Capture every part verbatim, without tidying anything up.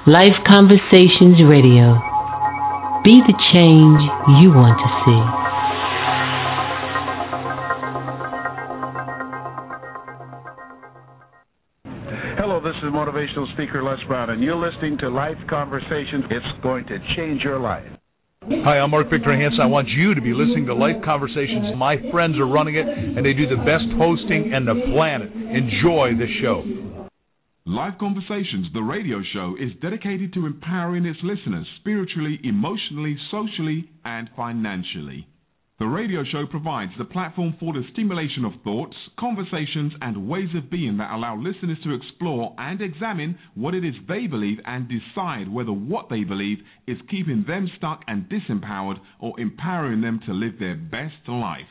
Life Conversations Radio. Be the change you want to see. Hello, this is motivational speaker Les Brown, and you're listening to Life Conversations. It's going to change your life. Hi, I'm Mark Victor Hansen. I want you to be listening to Life Conversations. My friends are running it, and they do the best hosting in the planet. Enjoy the show. Life Conversations, the radio show, is dedicated to empowering its listeners spiritually, emotionally, socially, and financially. The radio show provides the platform for the stimulation of thoughts, conversations, and ways of being that allow listeners to explore and examine what it is they believe and decide whether what they believe is keeping them stuck and disempowered or empowering them to live their best life.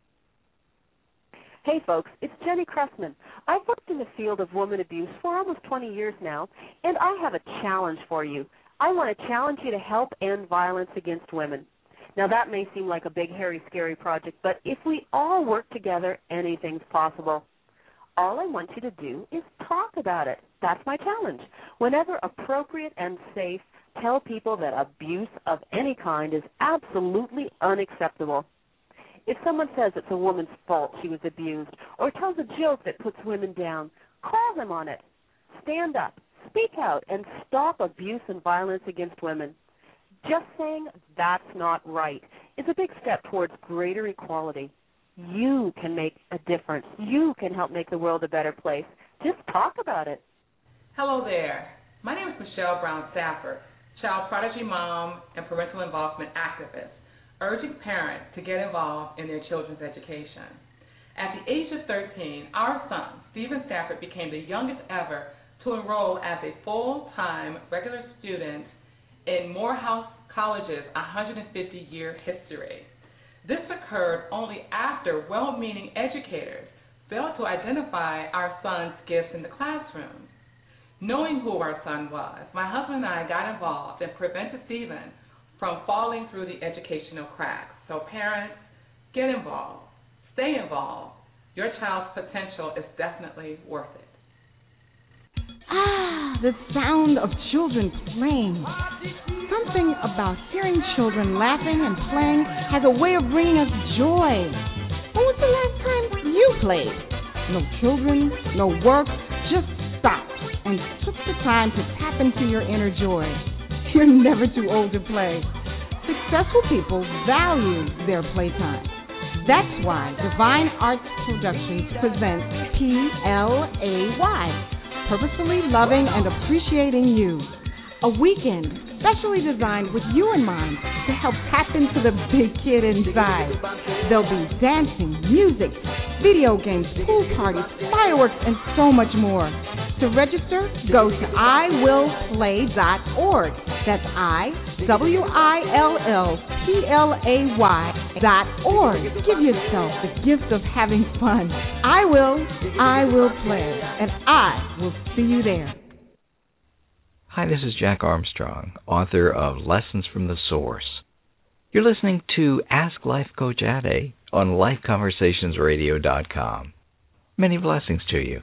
Hey folks, it's Jenny Cressman. I've worked in the field of woman abuse for almost twenty years now, and I have a challenge for you. I want to challenge you to help end violence against women. Now that may seem like a big, hairy, scary project, but if we all work together, anything's possible. All I want you to do is talk about it. That's my challenge. Whenever appropriate and safe, tell people that abuse of any kind is absolutely unacceptable. If someone says it's a woman's fault she was abused or tells a joke that puts women down, call them on it. Stand up, speak out, and stop abuse and violence against women. Just saying that's not right is a big step towards greater equality. You can make a difference. You can help make the world a better place. Just talk about it. Hello there. My name is Michelle Brown Stafford, child prodigy mom and parental involvement activist, urging parents to get involved in their children's education. At the age of thirteen, our son, Stephen Stafford, became the youngest ever to enroll as a full-time regular student in Morehouse College's one hundred fifty year history. This occurred only after well-meaning educators failed to identify our son's gifts in the classroom. Knowing who our son was, my husband and I got involved and prevented Stephen from falling through the educational cracks. So parents, get involved. Stay involved. Your child's potential is definitely worth it. Ah, the sound of children playing. Something about hearing children laughing and playing has a way of bringing us joy. When was the last time you played? No children, no work, just stopped and took the time to tap into your inner joy. You're never too old to play. Successful people value their playtime. That's why Divine Arts Productions presents P L A Y, Purposefully Loving and Appreciating You. A weekend specially designed with you in mind to help tap into the big kid inside. There'll be dancing, music, video games, pool parties, fireworks, and so much more. To register, go to I will play dot org. That's I, W I L L P L A Y dot org. Give yourself the gift of having fun. I will, I will play, and I will see you there. Hi, this is Jack Armstrong, author of Lessons from the Source. You're listening to Ask Life Coach Ade on life conversations radio dot com. Many blessings to you.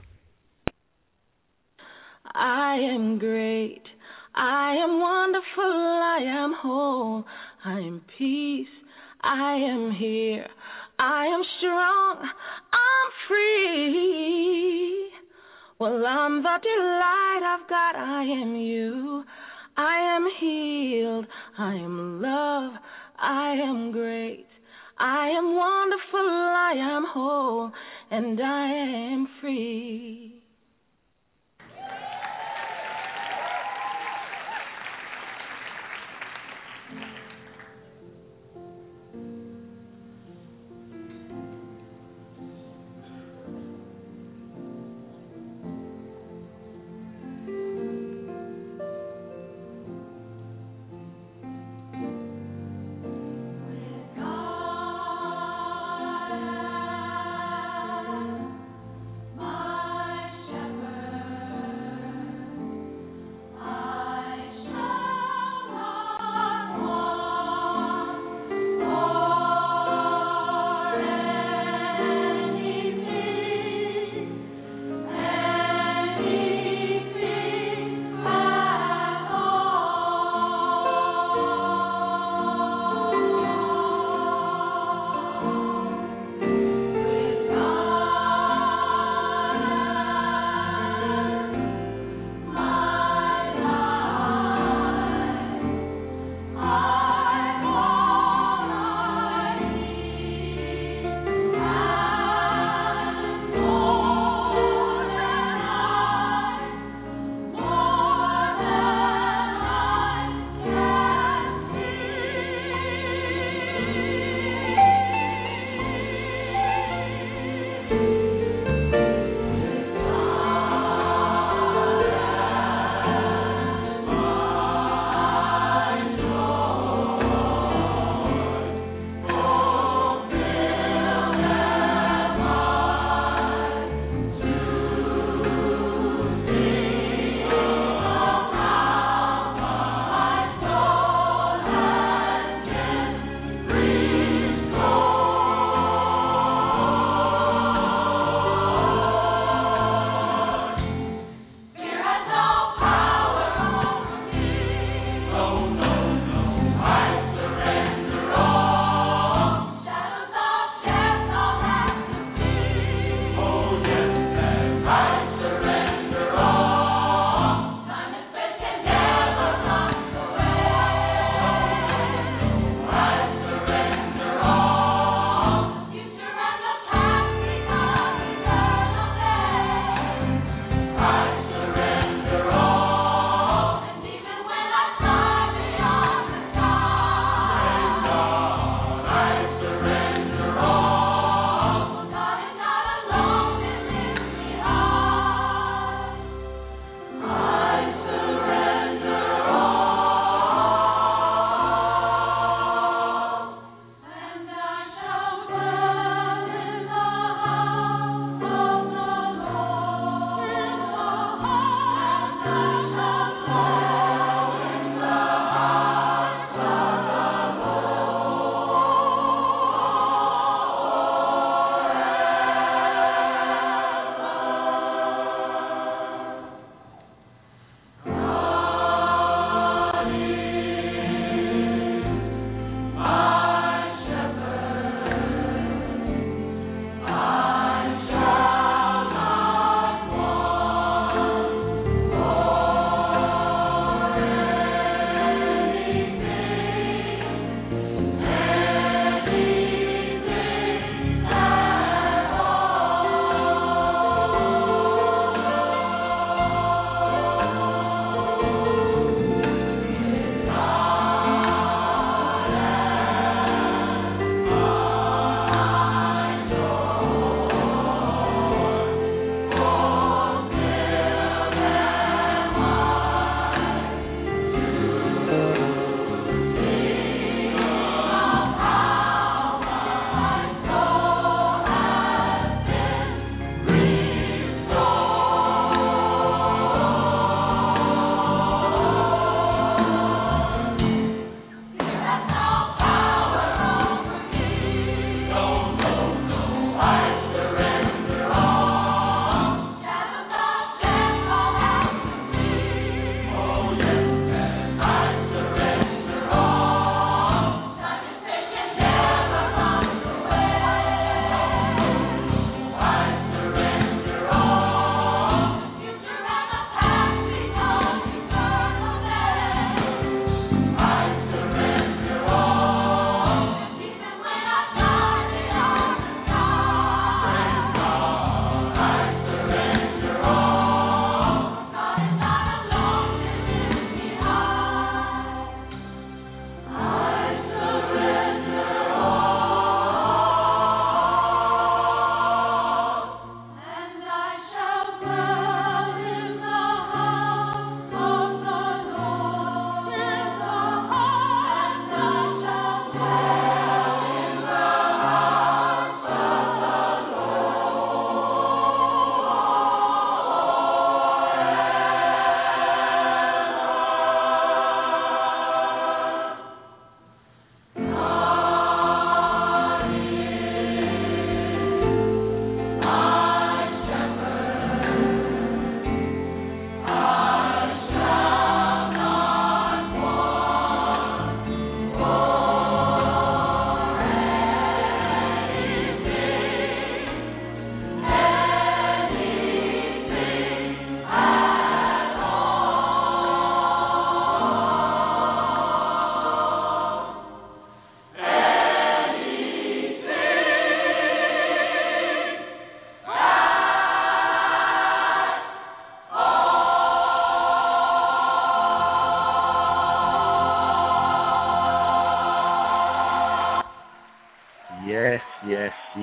I am great. I am wonderful. I am whole. I am peace. I am here. I am strong. I'm free. Well, I'm the delight I've got. I am you. I am healed. I am love. I am great. I am wonderful. I am whole. And I am free. My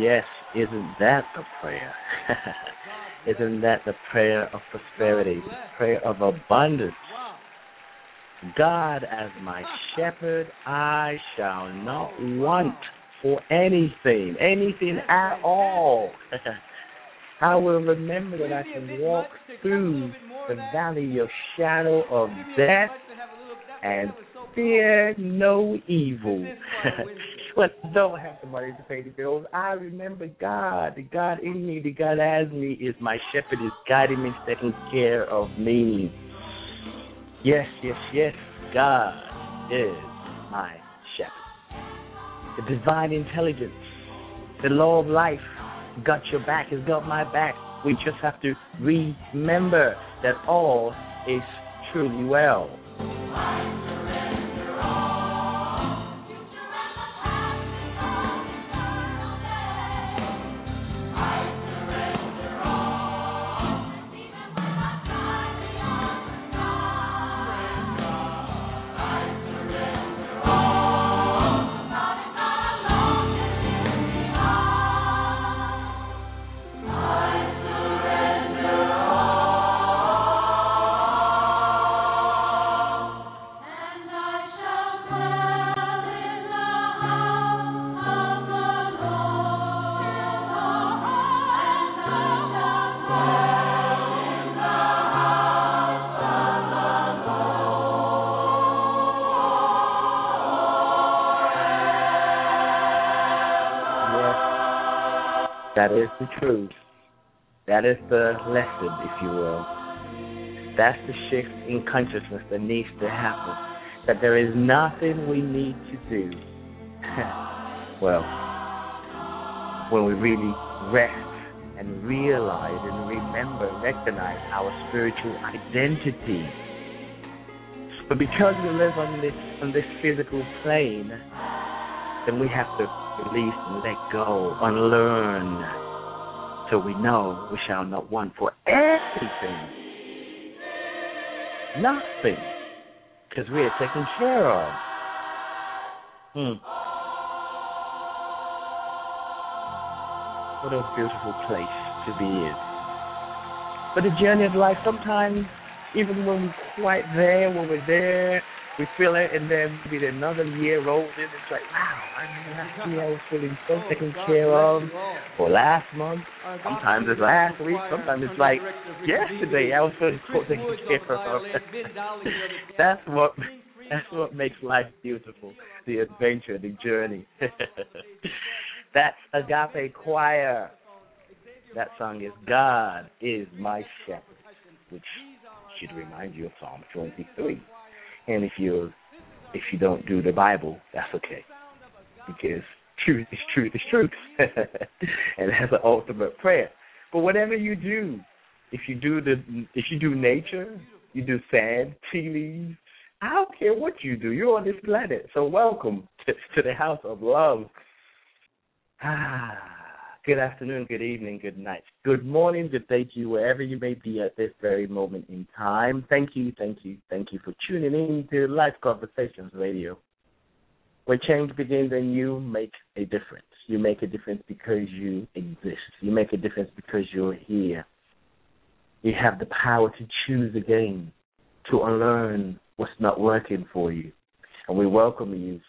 yes, isn't that the prayer? Isn't that the prayer of prosperity, the prayer of abundance? God as my shepherd, I shall not want for anything, anything at all. I will remember that I can walk through the valley of shadow of death and fear no evil. When I don't have the money to pay the bills, I remember God. The God in me, the God as me is my shepherd, is guiding me, taking care of me. Yes, yes, yes, God is my shepherd. The divine intelligence, the law of life, got your back, has got my back. We just have to remember that all is truly well. That is the truth. That is the lesson, if you will. That's the shift in consciousness that needs to happen. That there is nothing we need to do. Well, when we really rest and realize and remember, recognize our spiritual identity. But because we live on this on this physical plane, then we have to release and let go, unlearn, so we know we shall not want for anything, nothing, because we are taken care of. Hmm. What a beautiful place to be in. But the journey of life, sometimes, even when we're quite there, when we're there, we feel it, and then maybe another year rolls in. It's like, wow, I remember last year I was feeling so taken care of, or last month. Sometimes it's last week. Sometimes it's like yesterday I was feeling so taken care of. That's what that's what makes life beautiful, the adventure, the journey. That's Agape Choir. That song is God is My Shepherd, which should remind you of Psalm twenty-three. And if you if you don't do the Bible, that's okay, because truth is truth is truth, and that's the ultimate prayer. But whatever you do, if you do the if you do nature, you do sand, tea leaves, I don't care what you do. You're on this planet, so welcome to, to the house of love. Ah. Good afternoon, good evening, good night, good morning, good day to you, wherever you may be at this very moment in time. Thank you, thank you, thank you for tuning in to Life Conversations Radio, where change begins and you make a difference. You make a difference because you exist. You make a difference because you're here. You have the power to choose again, to unlearn what's not working for you. And we welcome you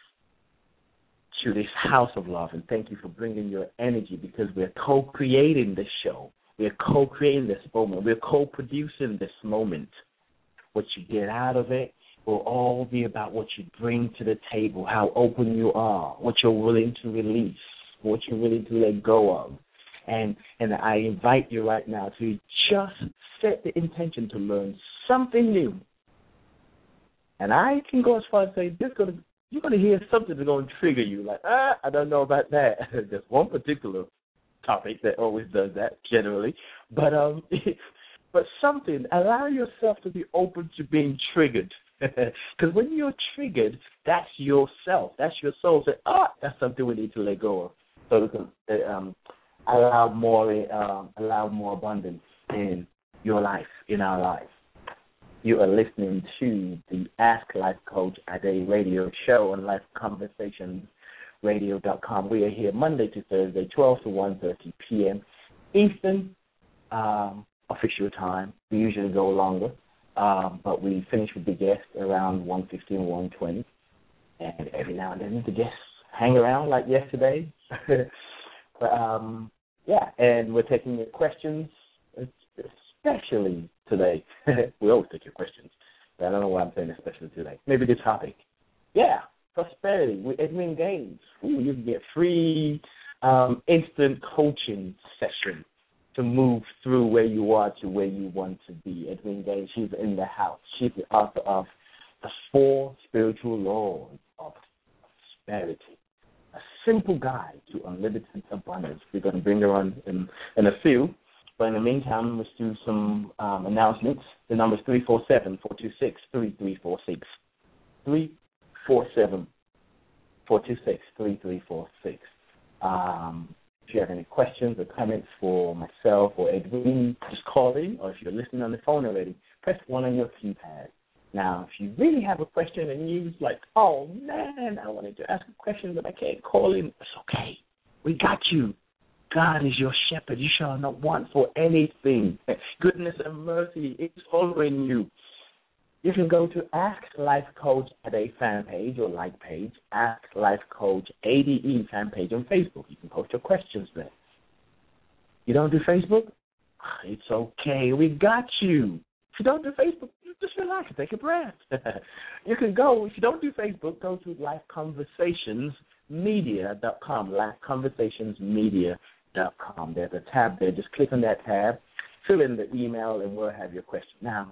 to this house of love, and thank you for bringing your energy, because we're co-creating this show. We're co-creating this moment. We're co-producing this moment. What you get out of it will all be about what you bring to the table, how open you are, what you're willing to release, what you're willing to let go of. And and I invite you right now to just set the intention to learn something new. And I can go as far as say, this is going to You're going to hear something that's going to trigger you, like, ah, I don't know about that. There's one particular topic that always does that, generally. But um, but something, allow yourself to be open to being triggered. Because when you're triggered, that's yourself. That's your soul. Say, ah, that's something we need to let go of. So we can um, allow more, um, allow more abundance in your life, in our life. You are listening to the Ask Life Coach Ade radio show on Life Conversations radio dot com. We are here Monday to Thursday, twelve to one thirty p.m. Eastern um, official time. We usually go longer, um, but we finish with the guests around one fifteen, one twenty. And every now and then the guests hang around like yesterday. but, um, yeah, and we're taking your questions, especially today. We always take your questions. But I don't know why I'm saying especially today. Maybe the topic. Yeah, prosperity with Edwin Gaines. Ooh, you can get free um, instant coaching session to move through where you are to where you want to be. Edwin Gaines, she's in the house. She's the author of The Four Spiritual Laws of Prosperity, a simple guide to unlimited abundance. We're going to bring her on in, in a few. But in the meantime, let's do some um, announcements. The number is three four seven, four two six, three three four six. three four seven, four two six, three three four six. Um, if you have any questions or comments for myself or Edwin, just call in. Or if you're listening on the phone already, press one on your keypad. Now, if you really have a question and you're like, oh, man, I wanted to ask a question, but I can't call in, it's okay. We got you. God is your shepherd. You shall not want for anything. Goodness and mercy is following you. You can go to Ask Life Coach at a fan page or like page, Ask Life Coach A D E fan page on Facebook. You can post your questions there. You don't do Facebook? It's okay. We got you. If you don't do Facebook, just relax and take a breath. You can go, if you don't do Facebook, go to life conversations media dot com, life conversations media dot com. There's a tab there. Just click on that tab, fill in the email, and we'll have your question. Now,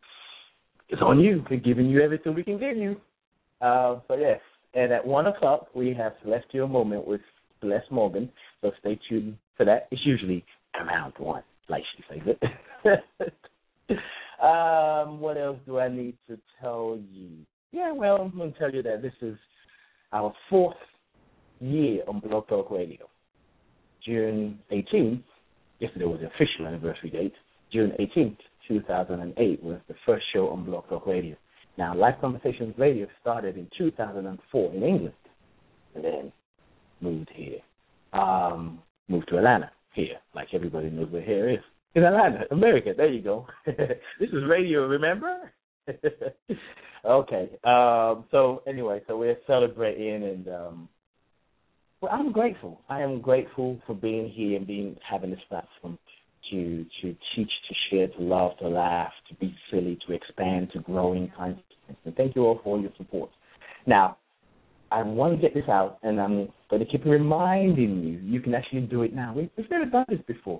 it's on you. We're giving you everything we can give you. Uh, so, yes. And at one o'clock, we have Celestial Moment with Celeste Morgan. So stay tuned for that. It's usually around one, like she says it. um, what else do I need to tell you? Yeah, well, I'm going to tell you that this is our fourth year on Blog Talk Radio. June eighteenth, yesterday was the official anniversary date, June eighteenth, two thousand eight was the first show on Blog Talk Radio. Now, Life Conversations Radio started in two thousand four in England and then moved here, um, moved to Atlanta here, like everybody knows where here is. In Atlanta, America, there you go. This is radio, remember? Okay, um, so anyway, so we're celebrating and um, well, I'm grateful. I am grateful for being here and being having this platform to to teach, to share, to love, to laugh, to be silly, to expand, to grow in consciousness. And thank you all for all your support. Now, I want to get this out, and I'm going to keep reminding you, you can actually do it now. We've never done this before.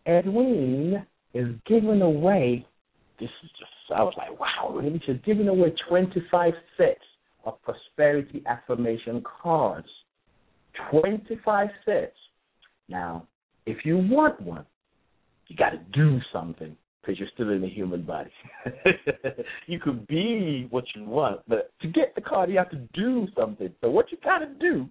Edwin is giving away, this is just, I was like, wow, really? She's giving away twenty-five sets of prosperity affirmation cards. twenty-five sets. Now, if you want one, you got to do something because you're still in the human body. You could be what you want, but to get the card, you have to do something. So what you got to do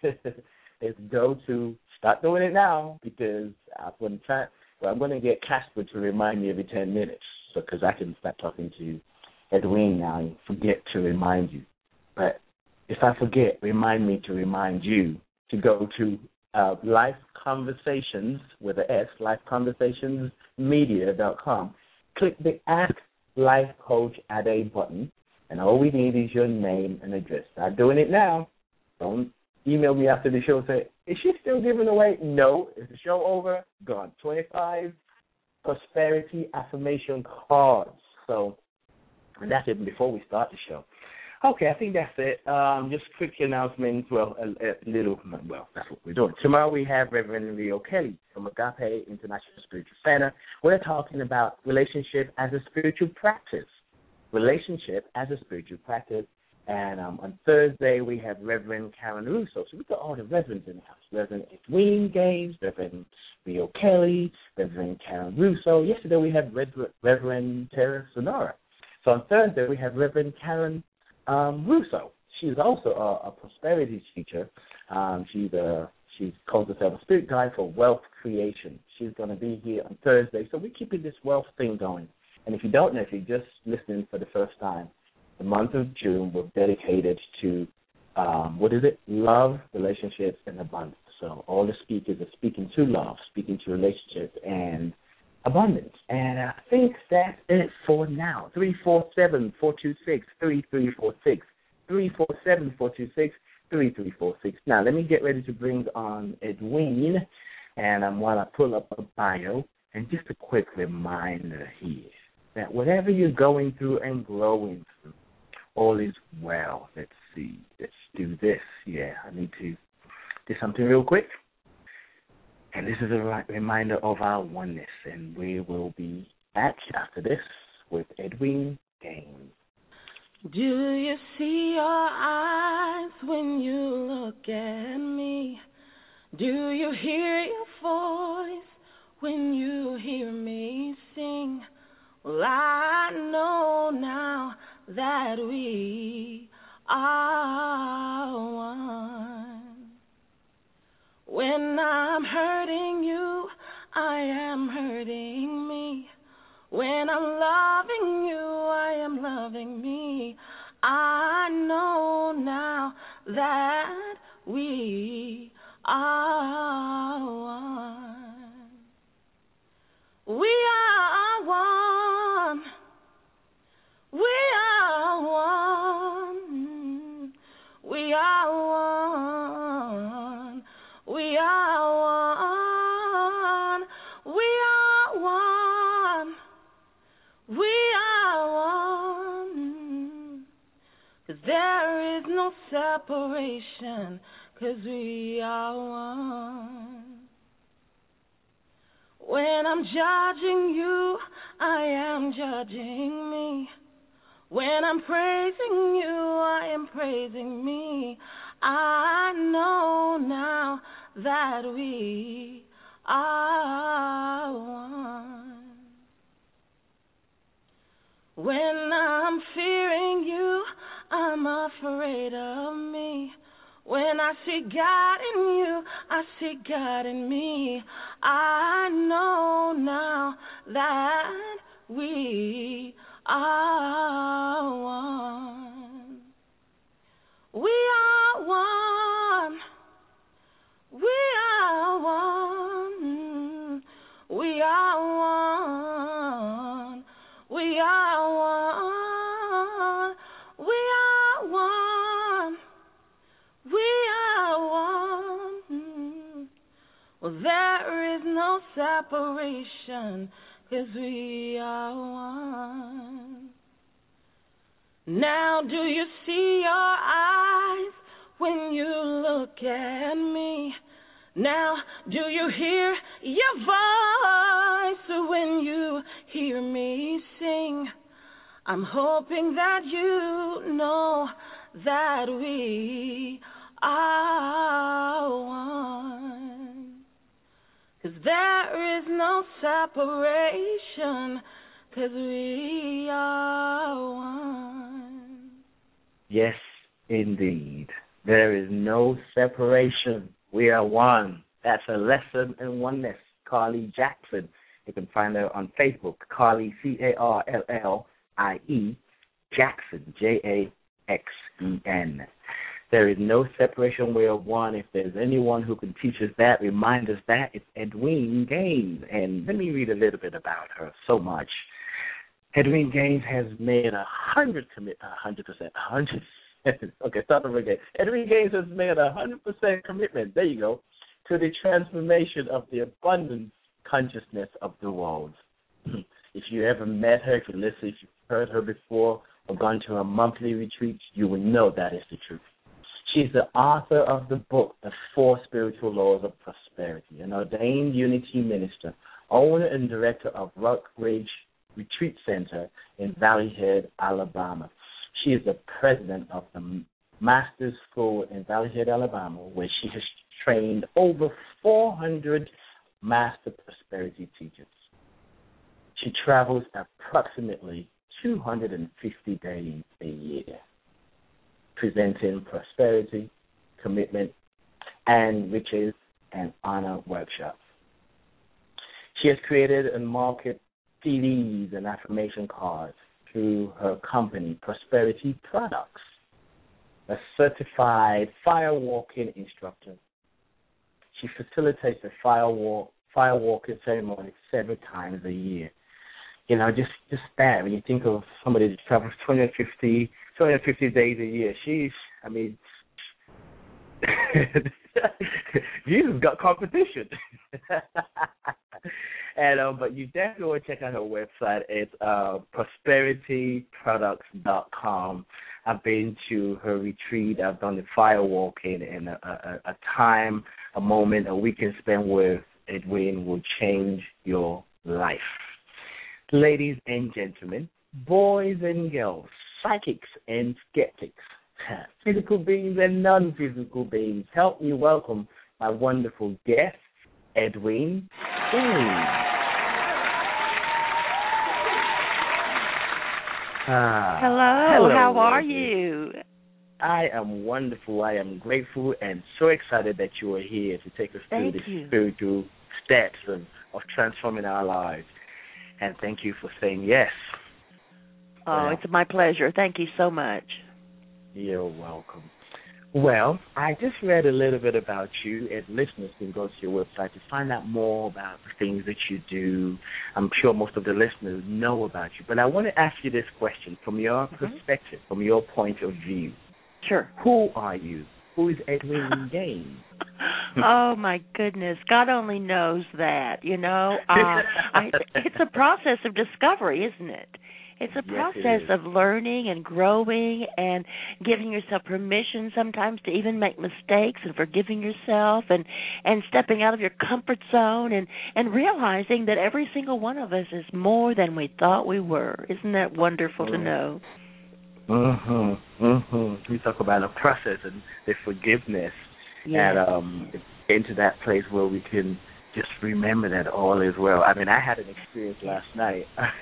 is go to, start doing it now because I'm going to try, well, I'm going to get Casper to remind me every ten minutes because I can start talking to Edwin now and forget to remind you. But if I forget, remind me to remind you to go to uh, Life Conversations with an S, life conversations media dot com. Click the Ask Life Coach at a button, and all we need is your name and address. Start doing it now. Don't email me after the show and say, is she still giving away? No. Is the show over? Gone. twenty-five prosperity affirmation cards. So, and that's it before we start the show. Okay, I think that's it. Um, just quick announcements. Well, a, a little, well, that's what we're doing. Tomorrow we have Reverend Leo Kelly from Agape International Spiritual Center. We're talking about relationship as a spiritual practice. Relationship as a spiritual practice. And um, on Thursday we have Reverend Karen Russo. So we've got all the reverends in the house. Reverend Edwin Gaines, Reverend Leo Kelly, Reverend Karen Russo. Yesterday we had Reverend Tara Sonora. So on Thursday we have Reverend Karen Um, Russo. She's also a, a prosperity teacher. Um, she's a, she calls herself a spirit guide for wealth creation. She's going to be here on Thursday. So we're keeping this wealth thing going. And if you don't know, if you're just listening for the first time, the month of June was dedicated to um, what is it? Love, relationships, and abundance. So all the speakers are speaking to love, speaking to relationships, and abundance. And I think that's it for now. three four seven, four two six, three three four six. three four seven, four two six, three three four six. Now, let me get ready to bring on Edwin, and um, while I pull up a bio, and just a quick reminder here that whatever you're going through and growing through, all is well. Let's see. Let's do this. Yeah, I need to do something real quick. And this is a reminder of our oneness, and we will be back after this with Edwin Gaines. Do you see your eyes when you look at me? Do you hear your voice when you hear me sing? Well, I know now that we are one. When I'm hurting you, I am hurting me. When I'm loving you, I am loving me. I know now that we are one. We are one. We are one. We are one. We are one. We are one. We are one. 'Cause there is no separation, 'cause we are one. When I'm judging you, I am judging me. When I'm praising you, I am praising me. I know now that we are one. When I'm fearing you, I'm afraid of me. When I see God in you, I see God in me. I know now that we are one. We are one. We are one. We are one. We are one. We are one. We are one. Well, there is no separation, 'cause we are one. Now, do you see your eyes when you look at me? Now, do you hear your voice when you hear me sing? I'm hoping that you know that we are one. 'Cause there is no separation, 'cause we are one. Yes, indeed. There is no separation. We are one. That's a lesson in oneness. Carly Jackson. You can find her on Facebook. Carly, C A R L L I E, Jackson, J A X E N. There is no separation. We are one. If there's anyone who can teach us that, remind us that, it's Edwin Gaines. And let me read a little bit about her. So much. Edwin Gaines has made a hundred commit, a hundred percent, a hundred. Okay, start over again. Edwin Gaines has made a hundred percent commitment. There you go, to the transformation of the abundance consciousness of the world. If you ever met her, if you listen, if you've heard her before or gone to her monthly retreats, you will know that is the truth. She's the author of the book, The Four Spiritual Laws of Prosperity, an ordained unity minister, owner and director of Rock Ridge Retreat Center in Valley Head, Alabama. She is the president of the Master's School in Valley Head, Alabama, where she has trained over four hundred Master Prosperity teachers. She travels approximately two hundred fifty days a year, presenting prosperity, commitment, and riches and honor workshops. She has created and marketed C Ds and affirmation cards through her company, Prosperity Products. a certified firewalking instructor. She facilitates the firewalk, firewalking ceremony several times a year. You know, just just that, when you think of somebody that travels two hundred fifty, two hundred fifty days a year, she's, I mean, Jesus got competition. and um, But you definitely want to check out her website. It's uh, prosperity products dot com. I've been to her retreat. I've done the firewalking, and a, a, a time, a moment, a weekend spent with Edwin will change your life. Ladies and gentlemen, boys and girls, psychics and skeptics, physical beings and non-physical beings, help me welcome my wonderful guest, Edwin James. Ah, hello, hello, how are Edwin. you? I am wonderful. I am grateful and so excited that you are here to take us Thank through the you. spiritual steps of, of transforming our lives. And thank you for saying yes. Oh, well, it's my pleasure. Thank you so much. You're welcome. Well, I just read a little bit about you, and listeners can go to your website to find out more about the things that you do. I'm sure most of the listeners know about you, but I want to ask you this question from your mm-hmm. perspective, from your point of view. Sure. Who are you? Who is Edwin James? Oh, my goodness. God only knows that, you know. Uh, I, it's a process of discovery, isn't it? It's a process yes, it of learning and growing and giving yourself permission sometimes to even make mistakes and forgiving yourself and, and stepping out of your comfort zone and, and realizing that every single one of us is more than we thought we were. Isn't that wonderful mm. to know? Mm-hmm, mm-hmm. We talk about the process and the forgiveness yes. and um, into that place where we can just remember that all is well. I mean, I had an experience last night.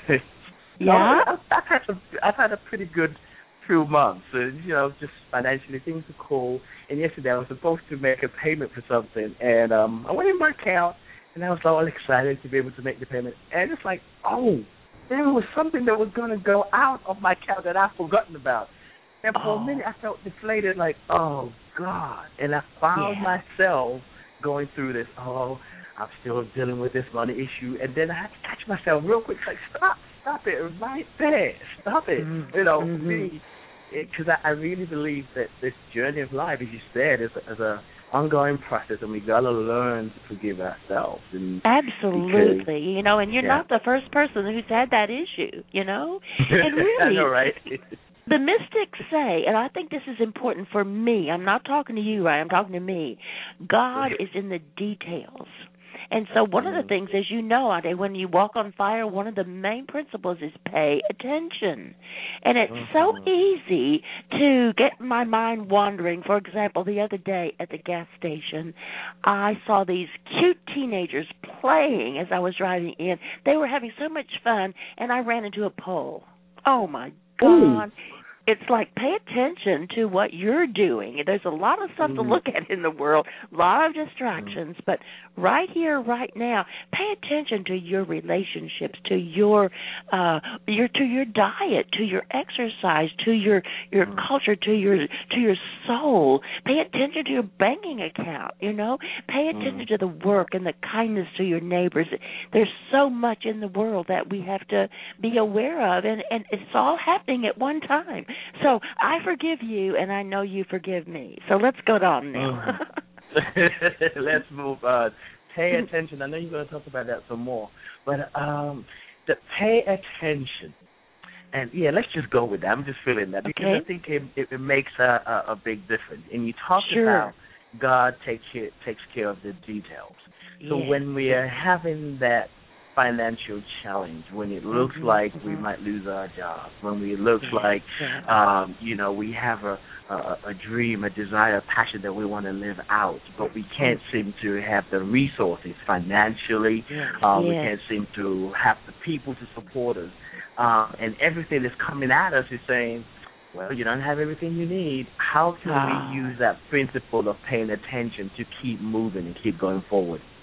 Yeah, I've, I've had some, I've had a pretty good few months. And, you know, just financially things are cool. And yesterday I was supposed to make a payment for something, and um, I went in my account, and I was all excited to be able to make the payment. And it's like, oh, there was something that was going to go out of my account that I've forgotten about. And for oh. a minute I felt deflated, like, oh God. And I found yeah. myself going through this. Oh, I'm still dealing with this money issue, and then I had to catch myself real quick, like, stop. Stop it right there. Stop it. Mm-hmm. You know, mm-hmm. because I, I really believe that this journey of life, as you said, is a, is a ongoing process, and we got to learn to forgive ourselves. And Absolutely. Because, you know, and you're yeah. not the first person who's had that issue, you know? And really, I know, right? the mystics say, and I think this is important for me, I'm not talking to you, right? I'm talking to me. God is in the details. And so one of the things, as you know, Ade, when you walk on fire, one of the main principles is pay attention. And it's so easy to get my mind wandering. For example, the other day at the gas station, I saw these cute teenagers playing as I was driving in. They were having so much fun, and I ran into a pole. Oh, my God. Ooh. It's like pay attention to what you're doing. There's a lot of stuff mm. to look at in the world, a lot of distractions, mm. but right here, right now, pay attention to your relationships, to your, uh, your to your diet, to your exercise, to your your mm. culture, to your to your soul. Pay attention to your banking account. You know, pay attention mm. to the work and the kindness to your neighbors. There's so much in the world that we have to be aware of, and and it's all happening at one time. So I forgive you, and I know you forgive me. So let's go on now. Let's move on. Pay attention. I know you're going to talk about that some more. But um, the pay attention. And, yeah, let's just go with that. I'm just feeling that. Because okay. I think it, it, it makes a, a, a big difference. And you talked sure. about God takes care, takes care of the details. So yes. when we are having that financial challenge, when it looks mm-hmm, like mm-hmm. we might lose our jobs, when we looks like um, you know we have a, a a dream, a desire, a passion that we want to live out, but we can't seem to have the resources financially, yes. um, yes. we can't seem to have the people to support us, um, and everything that's coming at us is saying, well, you don't have everything you need. How can ah. we use that principle of paying attention to keep moving and keep going forward?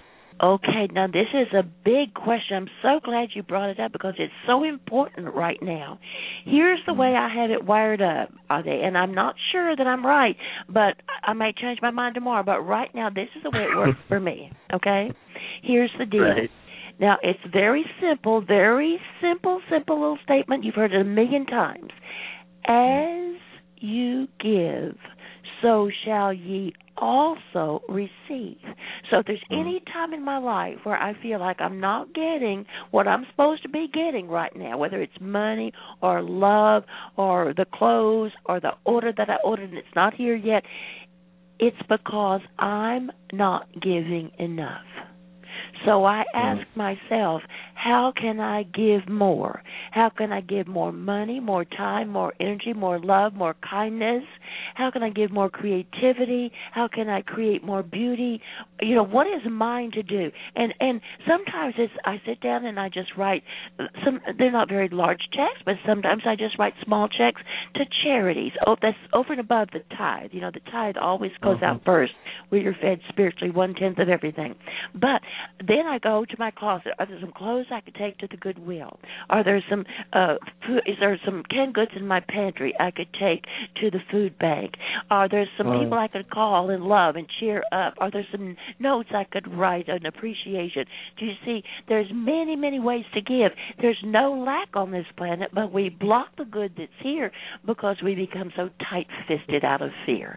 Okay, now this is a big question. I'm so glad you brought it up because it's so important right now. Here's the way I have it wired up, and I'm not sure that I'm right, but I may change my mind tomorrow. But right now, this is the way it works for me, okay? Here's the deal. Right. Now, it's very simple, very simple, simple little statement. You've heard it a million times. As you give, so shall ye also receive. So if there's any time in my life where I feel like I'm not getting what I'm supposed to be getting right now, whether it's money or love or the clothes or the order that I ordered and it's not here yet, it's because I'm not giving enough. So I ask myself, how can I give more? How can I give more money, more time, more energy, more love, more kindness? How can I give more creativity? How can I create more beauty? You know, what is mine to do? And and sometimes it's I sit down and I just write some. They're not very large checks, but sometimes I just write small checks to charities. Oh, that's over and above the tithe. You know, the tithe always goes Mm-hmm. out first, where you're fed spiritually one tenth of everything. But then I go to my closet. Are there some clothes I could take to the Goodwill? Are there some uh, food, is there some canned goods in my pantry I could take to the food bank? Are there some Right. people I could call and love and cheer up? Are there some notes I could write an appreciation? Do you see? There's many, many ways to give. There's no lack on this planet, but we block the good that's here because we become so tight-fisted out of fear.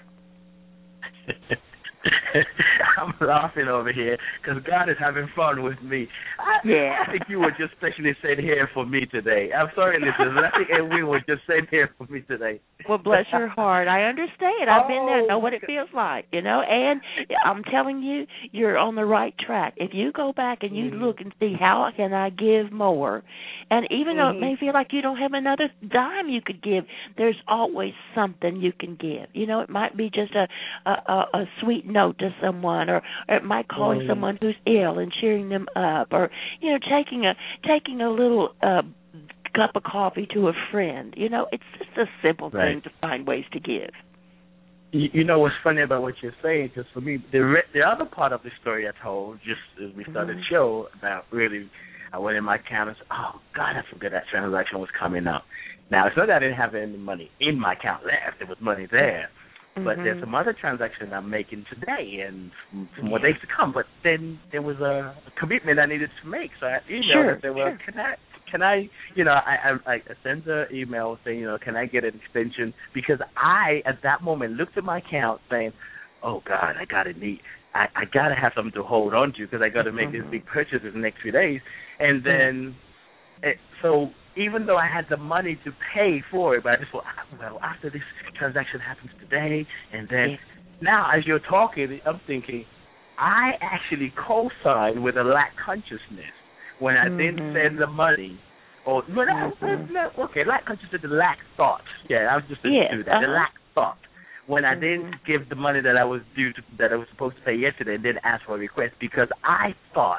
I'm laughing over here because God is having fun with me. I, Yeah. I think you were just specially sent here for me today. I'm sorry, listeners, but I think Edwin was just sent here for me today. Well, bless your heart. I understand. I've been there. I know Oh, what it feels like, you know. And I'm telling you, you're on the right track. If you go back and you Mm-hmm. look and see how can I give more, and even though it Mhm. may feel like you don't have another dime you could give, there's always something you can give. You know, it might be just a a, a, a sweet note to someone, or, or it might calling Mhm. someone who's ill and cheering them up, or you know, taking a taking a little. Uh, cup of coffee to a friend. You know, it's just a simple Right. thing to find ways to give. You, you know what's funny about what you're saying? Because for me, the re- the other part of the story I told just as we started Mhm. the show about really, I went in my account and said, oh, God, I forgot that transaction was coming up. Now, it's not that I didn't have any money in my account left. There was money there. But there's Mhm. some other transactions I'm making today and some, some more days to come. But then there was a, a commitment I needed to make. So I emailed Sure, and said, well, sure. can I, can I, you know, I, I, I sent an email saying, you know, can I get an extension? Because I, at that moment, looked at my account saying, oh, God, I got to need, I, I got to have something to hold on to because I got to make Mhm. these big purchases in the next few days. And then, it, so even though I had the money to pay for it, but I just thought, well, after this transaction happens today, and then Yeah. now as you're talking, I'm thinking, I actually co-signed with a lack consciousness when I didn't Mhm. send the money. Or no, no, Mhm. no, okay, lack consciousness, the lack thought. Yeah, I was just Yeah, do that. The uh-huh. lack thought. When I Mhm. didn't give the money that I was due to, that I was supposed to pay yesterday, and didn't ask for a request because I thought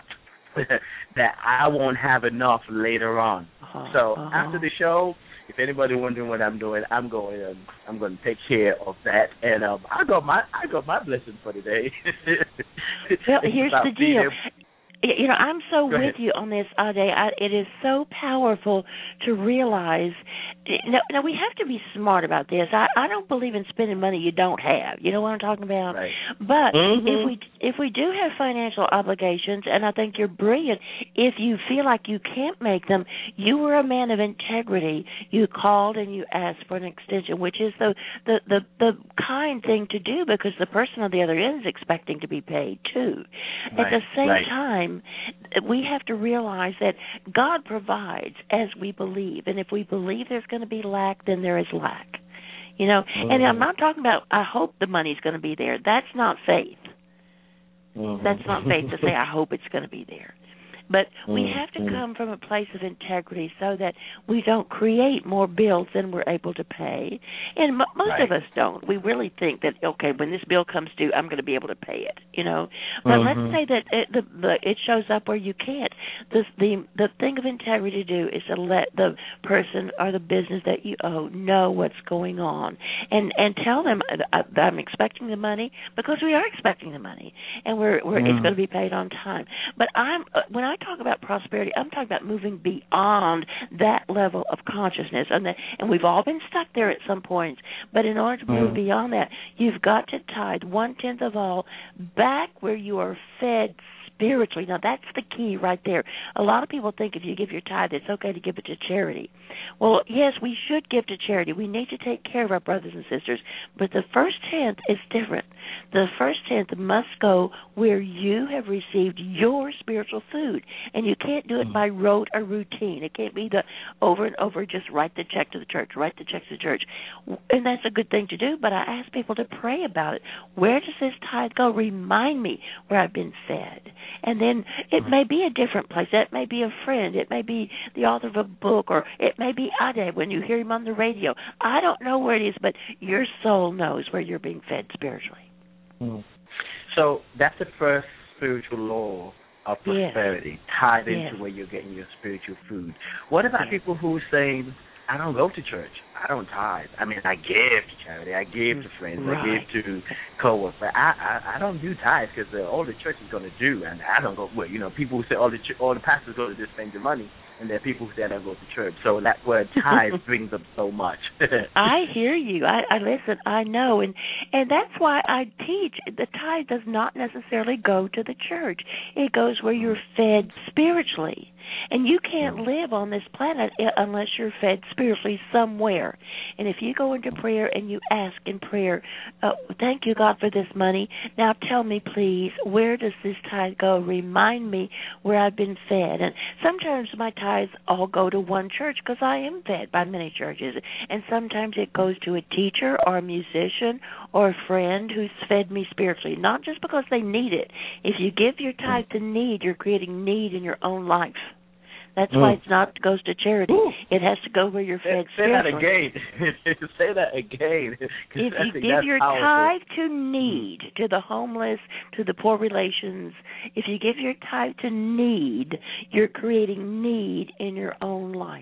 that I won't have enough later on. Uh-huh. So Uh-huh. after the show, if anybody wondering what I'm doing, I'm going. Um, I'm going to take care of that, and um, I got my I got my blessing for today. Well, here's About the being deal. able- You know, I'm so Go with ahead. you on this, Ade. I, it is so powerful to realize. Now, now, we have to be smart about this. I, I don't believe in spending money you don't have. You know what I'm talking about? Right. But Mhm. if we if we do have financial obligations, and I think you're brilliant, if you feel like you can't make them, you were a man of integrity. You called and you asked for an extension, which is the the the, the kind thing to do because the person on the other end is expecting to be paid too. At Right, the same right. time, we have to realize that God provides as we believe, and if we believe there's going to be lack, then there is lack. You know, Mhm. and I'm not talking about I hope the money's going to be there. That's not faith. Mhm. That's not faith to say I hope it's going to be there. But we Mm, have to mm. come from a place of integrity so that we don't create more bills than we're able to pay. And m- most Right. of us don't. We really think that, okay, when this bill comes due, I'm going to be able to pay it, you know. But Mhm. let's say that it, the, the, it shows up where you can't. The, the, the thing of integrity to do is to let the person or the business that you owe know what's going on and, and tell them uh, I'm expecting the money, because we are expecting the money, and we're, we're Mm. it's going to be paid on time. But I'm uh, when I talk about prosperity, I'm talking about moving beyond that level of consciousness, and that, and we've all been stuck there at some points. But in order to move Mm. beyond that, you've got to tithe one tenth of all back where you are fed spiritually. Now, that's the key right there. A lot of people think if you give your tithe, it's okay to give it to charity. Well, yes, we should give to charity. We need to take care of our brothers and sisters. But the first tenth is different. The first tenth must go where you have received your spiritual food. And you can't do it by rote or routine. It can't be the over and over, just write the check to the church, write the check to the church. And that's a good thing to do, but I ask people to pray about it. Where does this tithe go? Remind me where I've been fed. And then it may be a different place. That may be a friend. It may be the author of a book, or it may be Ade when you hear him on the radio. I don't know where it is, but your soul knows where you're being fed spiritually. Mm. So that's the first spiritual law of Yes. prosperity, tied Yes. into where you're getting your spiritual food. What about Yes. people who say, I don't go to church, I don't tithe. I mean, I give to charity, I give to friends, Right. I give to co-workers, but I, I, I don't do tithe because uh, all the church is going to do, and I don't go. Well, you know, people who say all the ch- all the pastors go to just spend your money, and there are people who say I don't go to church. So that word tithe brings up so much. I hear you. I, I listen. I know, and and that's why I teach. The tithe does not necessarily go to the church. It goes where you're fed spiritually, and you can't live on this planet unless you're fed spiritually somewhere. And if you go into prayer and you ask in prayer, uh, "Thank you, God, for this money. Now tell me, please, where does this tithe go? Remind me where I've been fed." And sometimes my tithes all go to one church because I am fed by many churches, and sometimes it goes to a teacher or a musician or a friend who's fed me spiritually, not just because they need it. If you give your tithe to need, you're creating need in your own life. That's Mm. why it's not goes to charity. Ooh. It has to go where you're fed Say that spiritually. again. Say that again. 'Cause If I you think give that's your powerful. tithe to need, to the homeless, to the poor relations, if you give your tithe to need, you're creating need in your own life.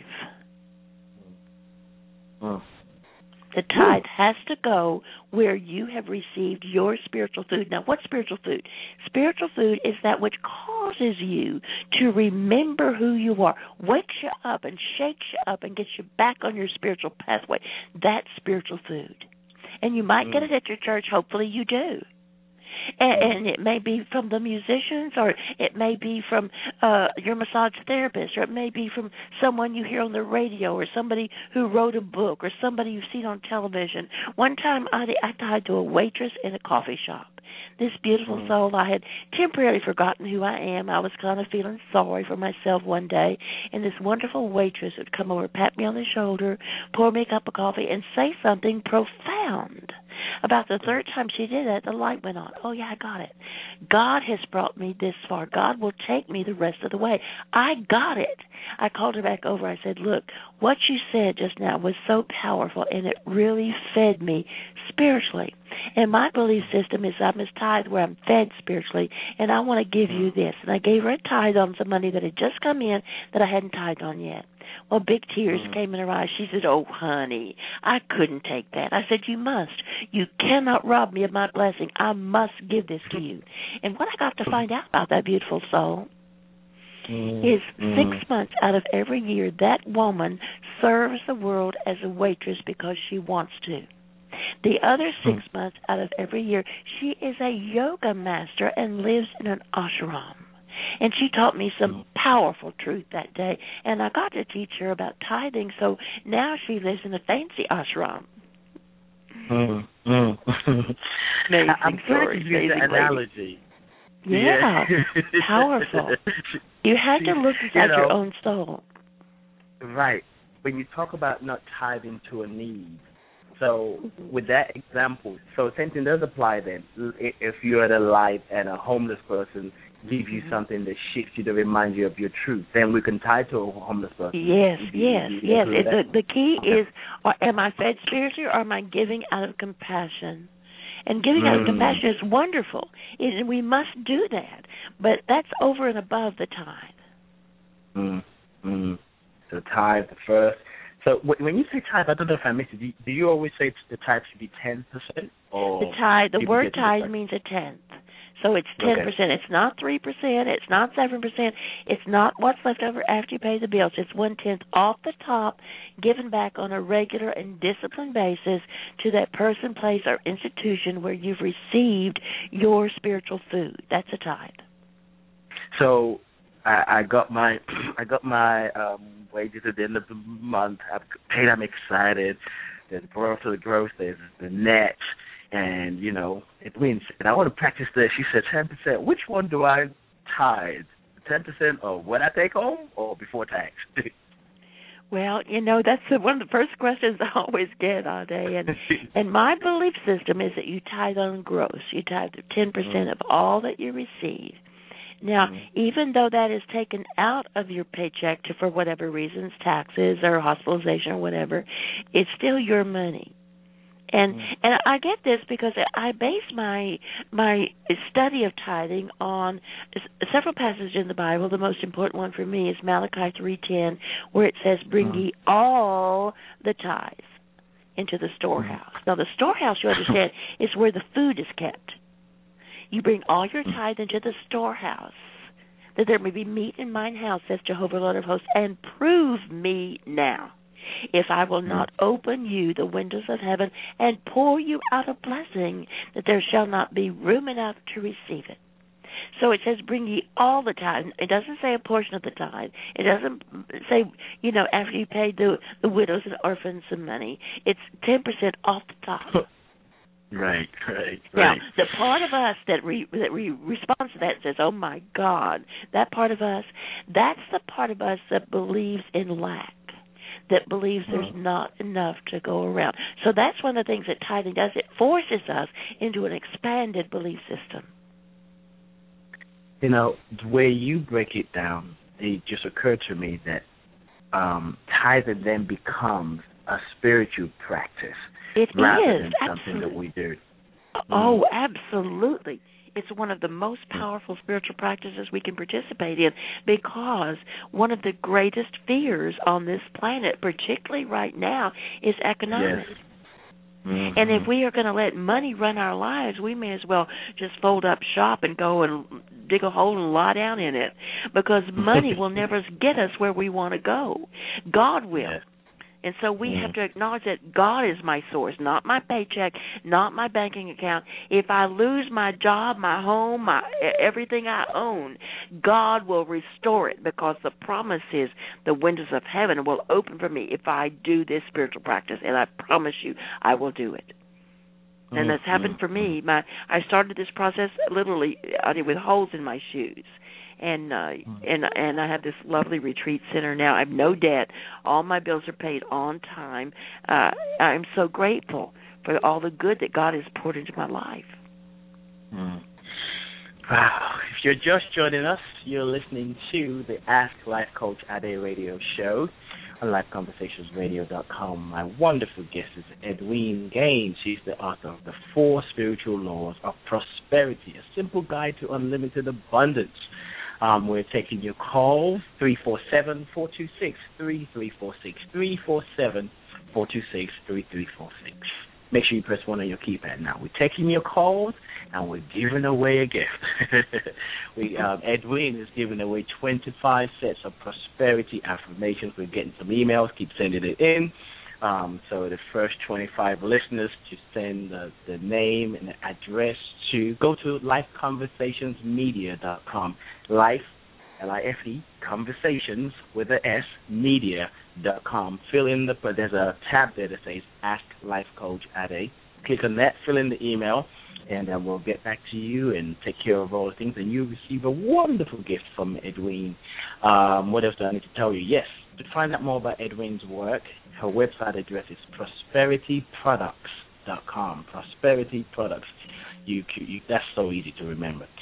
Mm. The tithe has to go where you have received your spiritual food. Now, what's spiritual food? Spiritual food is that which causes you to remember who you are, wakes you up and shakes you up and gets you back on your spiritual pathway. That's spiritual food. And you might get it at your church. Hopefully you do. And, and it may be from the musicians, or it may be from uh, your massage therapist, or it may be from someone you hear on the radio, or somebody who wrote a book, or somebody you've seen on television. One time I, I tied to a waitress in a coffee shop. This beautiful Mm. soul, I had temporarily forgotten who I am. I was kind of feeling sorry for myself one day, and this wonderful waitress would come over, pat me on the shoulder, pour me a cup of coffee, and say something profound. About the third time she did that, the light went on. Oh, yeah, I got it. God has brought me this far. God will take me the rest of the way. I got it. I called her back over. I said, look, what you said just now was so powerful, and it really fed me spiritually. And my belief system is I must tithe where I'm fed spiritually, and I want to give you this. And I gave her a tithe on some money that had just come in that I hadn't tithed on yet. Well, big tears mm-hmm. came in her eyes. She said, oh, honey, I couldn't take that. I said, you must. You cannot rob me of my blessing. I must give this to you. And what I got to find out about that beautiful soul mm-hmm. is six months out of every year, that woman serves the world as a waitress because she wants to. The other six mm-hmm. months out of every year, she is a yoga master and lives in an ashram. And she taught me some powerful truth that day, and I got to teach her about tithing, so now she lives in a fancy ashram. Mm, mm. I'm glad you used the analogy. Yeah, yeah. Powerful. You had to look inside you know, your own soul. Right. When you talk about not tithing to a need, so with that example, so same thing does apply then. If you're at a light and a homeless person give you something that shifts you, to remind you of your truth. Then we can tie to a homeless person. Yes, Do yes, you, do yes. you It, the, the key okay. is, or am I fed spiritually or am I giving out of compassion? And giving mm. out of compassion is wonderful. It, and we must do that. But that's over and above the tithe. Mm. Mm. So tithe, the first. So when you say tithe, I don't know if I missed it. Do you, do you always say the tithe should be ten percent? Or the tithe, the word tithe means a tenth. So it's ten percent. Okay. It's not three percent. It's not seven percent. It's not what's left over after you pay the bills. It's one-tenth off the top, given back on a regular and disciplined basis to that person, place, or institution where you've received your spiritual food. That's a tithe. So I, I got my I got my um, wages at the end of the month. I've paid. I'm excited. There's growth to the growth. There's the net. And, you know, it wins. And I want to practice this. She said ten percent. Which one do I tithe? ten percent of what I take home or before tax? Well, you know, that's the, one of the first questions I always get all day. And, and my belief system is that you tithe on gross. You tithe ten percent mm-hmm. of all that you receive. Now, mm-hmm. even though that is taken out of your paycheck to, for whatever reasons, taxes or hospitalization or whatever, it's still your money. And and I get this because I base my my study of tithing on several passages in the Bible. The most important one for me is Malachi three ten, where it says, "Bring ye all the tithes into the storehouse." Now, the storehouse, you understand, is where the food is kept. You bring all your tithe into the storehouse, that there may be meat in mine house, says Jehovah, Lord of hosts, and prove me now, if I will not open you the windows of heaven and pour you out a blessing, that there shall not be room enough to receive it. So it says, bring ye all the tithe. It doesn't say a portion of the tithe. It doesn't say, you know, after you paid the, the widows and orphans some money. It's ten percent off the top. Right, right, right. Now, the part of us that re, that re, responds to that and says, oh, my God, that part of us, that's the part of us that believes in lack, that believes there's not enough to go around. So that's one of the things that tithing does. It forces us into an expanded belief system. You know, the way you break it down, it just occurred to me that um, tithing then becomes a spiritual practice. It rather is. than Absolutely. something that we do. Oh, absolutely. It's one of the most powerful spiritual practices we can participate in, because one of the greatest fears on this planet, particularly right now, is economics. Yes. Mm-hmm. And if we are going to let money run our lives, we may as well just fold up shop and go and dig a hole and lie down in it, because money will never get us where we want to go. God will. Yes. And so we mm. have to acknowledge that God is my source, not my paycheck, not my banking account. If I lose my job, my home, my everything I own, God will restore it, because the promise is the windows of heaven will open for me if I do this spiritual practice, and I promise you I will do it. Mm. And that's happened for me. My I started this process literally with holes in my shoes. And uh, and and I have this lovely retreat center now. I have no debt. All my bills are paid on time. Uh, I'm so grateful for all the good that God has poured into my life. Mm. Wow. If you're just joining us, you're listening to the Ask Life Coach Ade radio show on life conversations radio dot com. My wonderful guest is Edwene Gaines. She's the author of The Four Spiritual Laws of Prosperity, a simple guide to unlimited abundance. Um, we're taking your calls, three four seven, four two six, three three four six, three four seven, four two six, three three four six. Make sure you press one on your keypad now. We're taking your calls, and we're giving away a gift. we, um, Edwene is giving away twenty-five sets of prosperity affirmations. We're getting some emails. Keep sending it in. Um, so the first twenty-five listeners to send the, the name and the address to go to life conversations media dot com. Life, L I F E, conversations with a S, media dot com. Fill in the, there's a tab there that says Ask Life Coach Ade. Click on that, fill in the email, and uh, we'll get back to you and take care of all the things, and you'll receive a wonderful gift from Edwene. Um, what else do I need to tell you? Yes, to find out more about Edwene's work, her website address is prosperity products dot com. Prosperity Products. You, you, that's so easy to remember.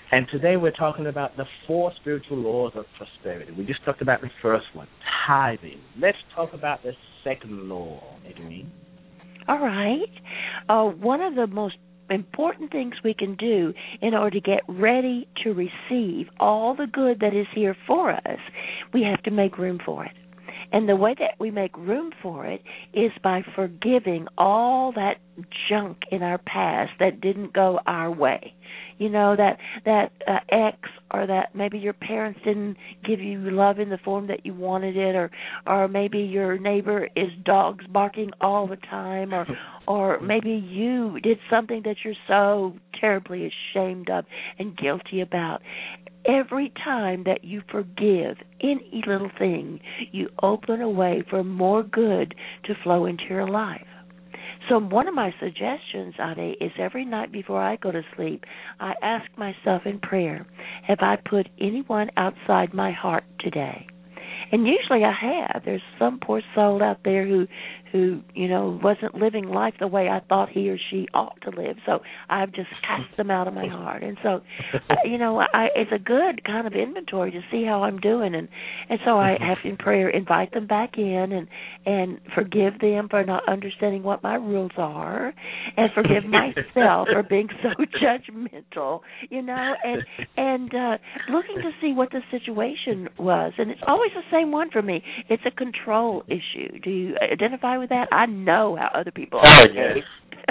And today we're talking about the four spiritual laws of prosperity. We just talked about the first one, tithing. Let's talk about the second law, Edwene. All right. Uh, one of the most important things we can do in order to get ready to receive all the good that is here for us, we have to make room for it. And the way that we make room for it is by forgiving all that junk in our past that didn't go our way. You know, that that uh, ex, or that maybe your parents didn't give you love in the form that you wanted it, or or maybe your neighbor is dogs barking all the time, or or maybe you did something that you're so terribly ashamed of and guilty about. Every time that you forgive any little thing, you open a way for more good to flow into your life. So one of my suggestions, Ade, is every night before I go to sleep, I ask myself in prayer, have I put anyone outside my heart today? And usually I have. There's some poor soul out there who, who, you know, wasn't living life the way I thought he or she ought to live. So I've just cast them out of my heart. And so, you know, I, it's a good kind of inventory to see how I'm doing. And, and so I have in prayer invite them back in and, and forgive them for not understanding what my rules are, and forgive myself for being so judgmental, you know, and, and uh, looking to see what the situation was. And it's always the same one for me. It's a control issue. Do you identify with that? I know how other people are. Oh, yes.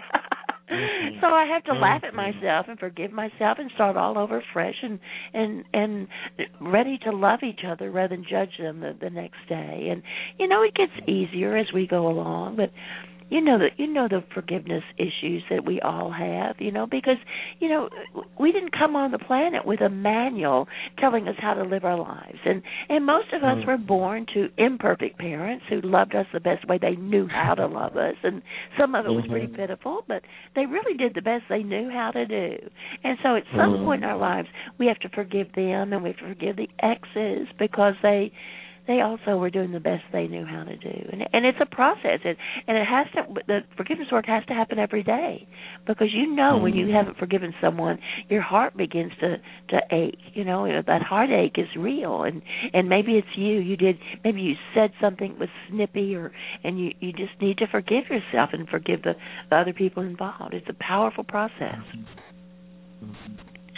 So I have to laugh at myself and forgive myself and start all over fresh and and and ready to love each other rather than judge them the, the next day. And you know, it gets easier as we go along, but you know that you know the forgiveness issues that we all have, you know, because you know we didn't come on the planet with a manual telling us how to live our lives, and and most of us mm. were born to imperfect parents who loved us the best way they knew how to love us, and some of it was mm-hmm. pretty pitiful, but they really did the best they knew how to do. And so at some mm. point in our lives, we have to forgive them, and we have to forgive the exes because they. They also were doing the best they knew how to do, and and it's a process, it, and it has to. The forgiveness work has to happen every day, because you know mm-hmm. when you haven't forgiven someone, your heart begins to, to ache. You know that heartache is real, and, and maybe it's you. You did maybe you said something that was snippy, or and you, you just need to forgive yourself and forgive the, the other people involved. It's a powerful process. Mm-hmm.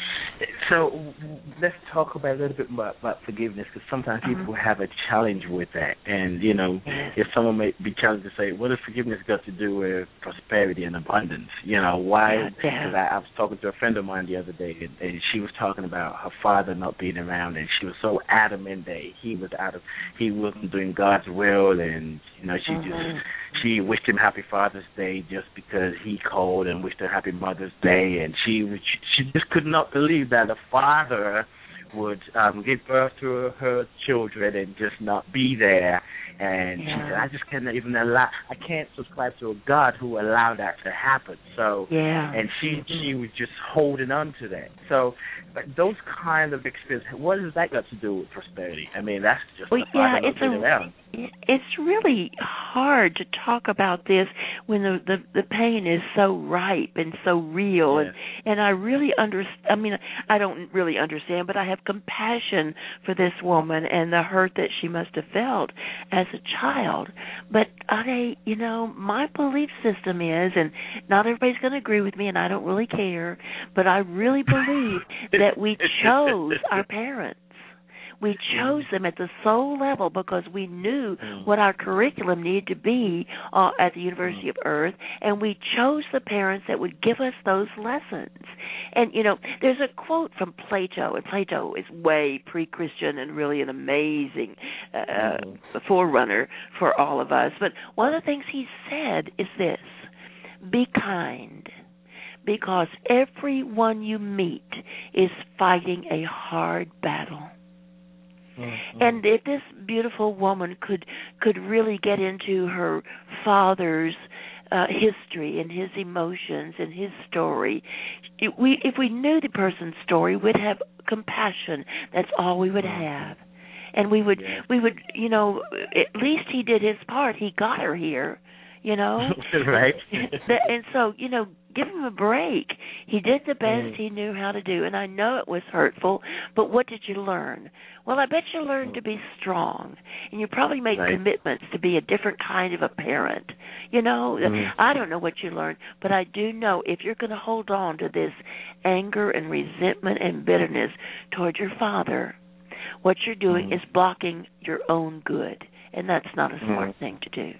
So let's talk about a little bit more about forgiveness, because sometimes uh-huh. people have a challenge with that. And, you know, yes. if someone may be challenged to say, what does forgiveness got to do with prosperity and abundance? You know, why? Because I, I was talking to a friend of mine the other day, and, and she was talking about her father not being around, and she was so adamant that he was out of, he wasn't doing God's will, and, you know, she uh-huh. just, she wished him Happy Father's Day just because he called, and wished her Happy Mother's Day, and she she just could not believe that a father would um, give birth to her children and just not be there. And yeah. she said, I just cannot even allow, I can't subscribe to a God who allowed that to happen. So, yeah. and she she was just holding on to that. So, but those kind of experiences, what has that got to do with prosperity? I mean, that's just well, the father yeah, it's not being a, around. It's really hard to talk about this when the, the, the pain is so ripe and so real, yeah. and and I really understand. I mean, I don't really understand, but I have compassion for this woman and the hurt that she must have felt as a child. But I, you know, my belief system is, and not everybody's going to agree with me, and I don't really care, but I really believe that we chose our parents. We chose them at the soul level because we knew what our curriculum needed to be uh, at the University of Earth, and we chose the parents that would give us those lessons. And, you know, there's a quote from Plato, and Plato is way pre-Christian and really an amazing uh, forerunner for all of us. But one of the things he said is this: be kind, because everyone you meet is fighting a hard battle. Mm-hmm. And if this beautiful woman could could really get into her father's uh, history and his emotions and his story, it, we if we knew the person's story, we'd have compassion. That's all we would have. And we would yeah. we would you know, at least he did his part. He got her here. You know, right? And so, you know, give him a break. He did the best mm. he knew how to do, and I know it was hurtful, but what did you learn? Well, I bet you learned to be strong, and you probably made right. commitments to be a different kind of a parent. You know, mm. I don't know what you learned, but I do know if you're going to hold on to this anger and resentment and bitterness toward your father, what you're doing mm. is blocking your own good, and that's not a smart mm. thing to do.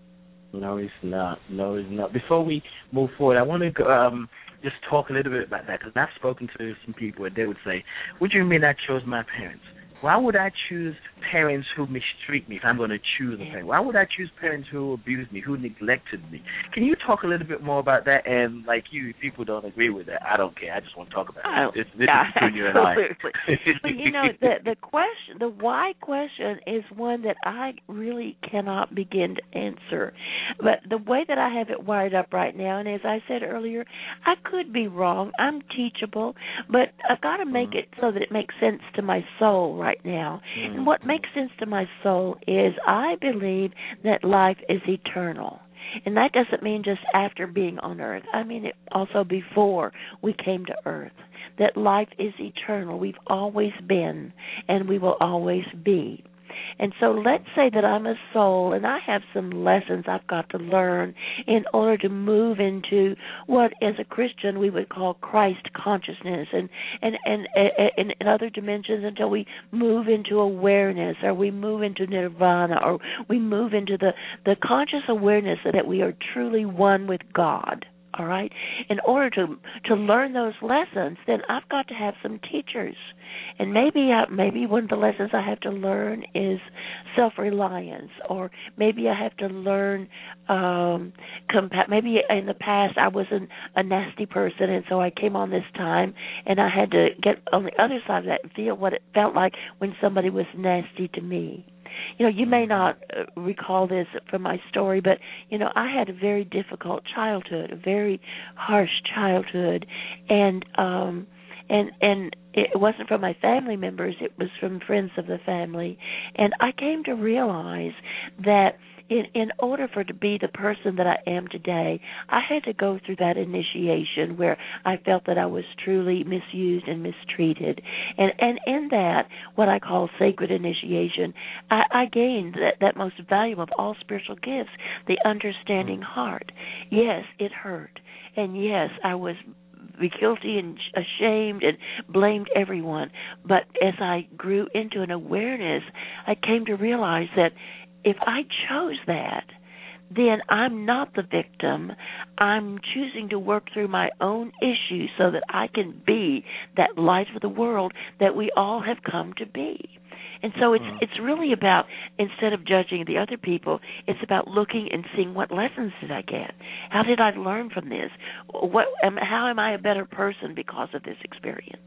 No, it's not. No, it's not. Before we move forward, I want to um, just talk a little bit about that, because I've spoken to some people and they would say, what do you mean I chose my parents? Why would I choose parents who mistreat me if I'm going to choose a parent? Why would I choose parents who abuse me, who neglected me? Can you talk a little bit more about that? And like you, if people don't agree with that, I don't care. I just want to talk about oh, it. This, this yeah, is between you and I. But you know, the the question, the why question is one that I really cannot begin to answer. But the way that I have it wired up right now, and as I said earlier, I could be wrong. I'm teachable, but I've got to make mm. it so that it makes sense to my soul right right now. Mm-hmm. And what makes sense to my soul is I believe that life is eternal. And that doesn't mean just after being on earth. I mean it also before we came to earth. That life is eternal. We've always been, and we will always be. And so let's say that I'm a soul and I have some lessons I've got to learn in order to move into what, as a Christian, we would call Christ consciousness and, and, and, and, and other dimensions until we move into awareness or we move into nirvana or we move into the, the conscious awareness that we are truly one with God. All right? In order to to learn those lessons, then I've got to have some teachers. And maybe I, maybe one of the lessons I have to learn is self-reliance, or maybe I have to learn, um, compa- maybe in the past I was an, a nasty person, and so I came on this time, and I had to get on the other side of that and feel what it felt like when somebody was nasty to me. You know, you may not uh, recall this from my story, but, you know, I had a very difficult childhood, a very harsh childhood, and um, and and it wasn't from my family members, it was from friends of the family. And I came to realize that in, in order for to be the person that I am today, I had to go through that initiation where I felt that I was truly misused and mistreated. And and in that, what I call sacred initiation, I, I gained that, that most valuable of all spiritual gifts, the understanding heart. Yes, it hurt. And yes, I was be guilty and ashamed and blamed everyone. But as I grew into an awareness, I came to realize that if I chose that, then I'm not the victim. I'm choosing to work through my own issues so that I can be that light of the world that we all have come to be. And so it's it's really about, instead of judging the other people, it's about looking and seeing what lessons did I get? How did I learn from this? What am, how am I a better person because of this experience?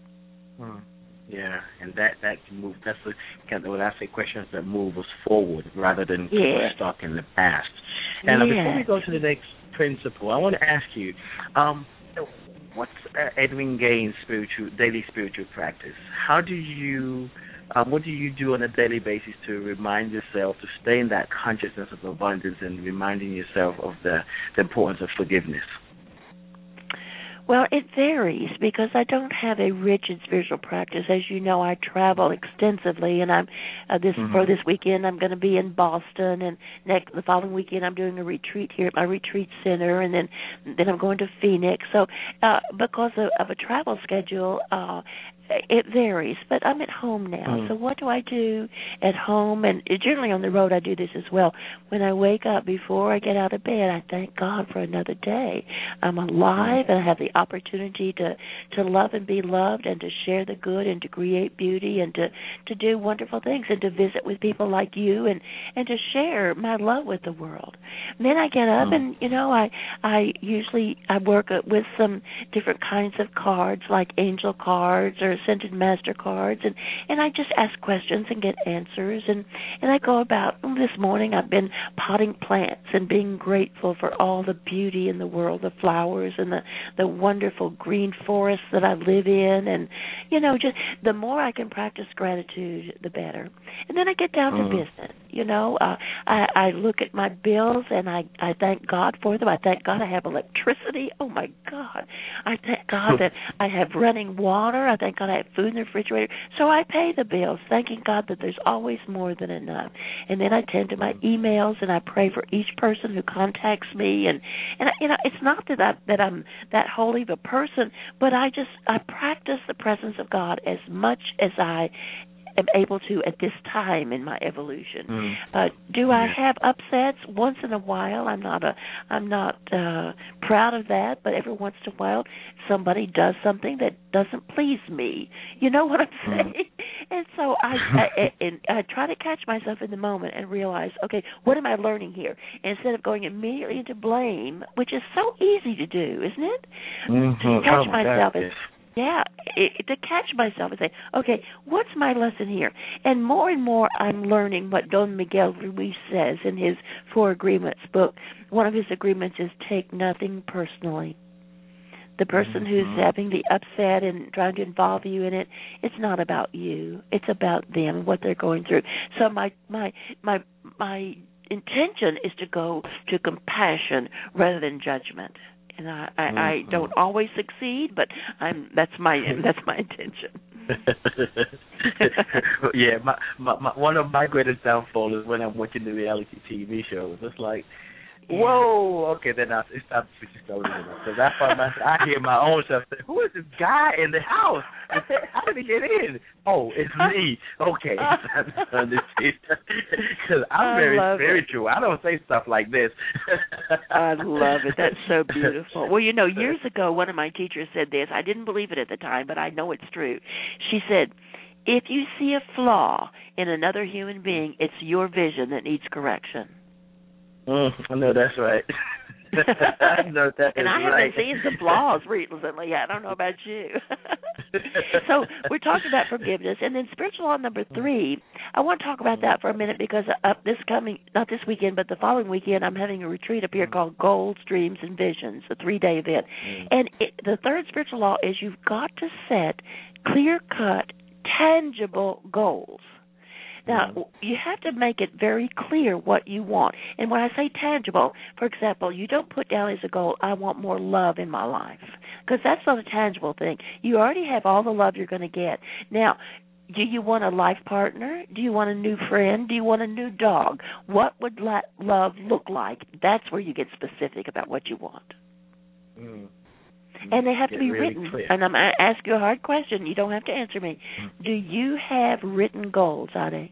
Hmm. Yeah, and that that can move. That's the kind of when I say questions that move us forward rather than yeah. stuck in the past. And yeah. before we go to the next principle, I want to ask you, um, what's uh, Edwin Gaines' spiritual daily spiritual practice? How do you Um, what do you do on a daily basis to remind yourself to stay in that consciousness of abundance and reminding yourself of the, the importance of forgiveness? Well, it varies because I don't have a rigid spiritual practice. As you know, I travel extensively, and I'm uh, this mm-hmm. for this weekend I'm going to be in Boston, and next the following weekend I'm doing a retreat here at my retreat center, and then then I'm going to Phoenix. So, uh, because of, of a travel schedule, uh, it varies. But I'm at home now, mm. so what do I do at home? And generally on the road I do this as well. When I wake up, before I get out of bed, I thank God for another day. I'm alive, and I have the opportunity to, to love and be loved, and to share the good, and to create beauty, and to, to do wonderful things, and to visit with people like you, and, and to share my love with the world. And then I get up, mm. and, you know, I, I usually I work with some different kinds of cards, like angel cards or sent in MasterCards, and, and I just ask questions and get answers. And, and I go about, this morning I've been potting plants and being grateful for all the beauty in the world, the flowers and the, the wonderful green forests that I live in. And, you know, just the more I can practice gratitude, the better. And then I get down mm. to business. You know, uh, I, I look at my bills and I, I thank God for them. I thank God I have electricity. Oh, my God. I thank God that I have running water. I thank God I have food in the refrigerator. So I pay the bills, thanking God that there's always more than enough. And then I tend to my emails and I pray for each person who contacts me. And, and you know, it's not that, I, that I'm that holy of a person, but I just, I practice the presence of God as much as I am able to at this time in my evolution. Mm. Uh, do yeah. I have upsets once in a while? I'm not a, I'm not uh, proud of that, but every once in a while somebody does something that doesn't please me. You know what I'm saying? Mm. And so I, I, and I try to catch myself in the moment and realize, okay, what am I learning here? And instead of going immediately into blame, which is so easy to do, isn't it? Mm-hmm. To catch oh myself God. and Yeah, it, to catch myself and say, okay, what's my lesson here? And more and more I'm learning what Don Miguel Ruiz says in his Four Agreements book. One of his agreements is take nothing personally. The person mm-hmm. who's having the upset and trying to involve you in it, it's not about you. It's about them and what they're going through. So my my my my intention is to go to compassion rather than judgment. And I, I, mm-hmm. I don't always succeed, but I'm that's my that's my intention. yeah, my, my, my one of my greatest downfalls is when I'm watching the reality T V shows. It's like, whoa, okay, then I it's time to switch the story because I find myself, I hear my own self say, who is this guy in the house? I said, how did he get in? Oh, it's me. Okay, because I'm very spiritual. It. I don't say stuff like this. I love it. That's so beautiful. Well, you know, years ago, one of my teachers said this. I didn't believe it at the time, but I know it's true. She said, if you see a flaw in another human being, it's your vision that needs correction. Mm, I know that's right. I know that and is I haven't right. seen some flaws recently. I don't know about you. So we're talking about forgiveness, and then spiritual law number three. I want to talk about that for a minute because up this coming, not this weekend, but the following weekend, I'm having a retreat up here called Goals, Dreams, and Visions, a three-day event. Mm. And it, the third spiritual law is you've got to set clear-cut, tangible goals. Now, you have to make it very clear what you want. And when I say tangible, for example, you don't put down as a goal, I want more love in my life, because that's not a tangible thing. You already have all the love you're going to get. Now, do you want a life partner? Do you want a new friend? Do you want a new dog? What would la- love look like? That's where you get specific about what you want. Mm. And they have Get to be really written. Clear. And I'm going to ask you a hard question. You don't have to answer me. Mm. Do you have written goals, Ade?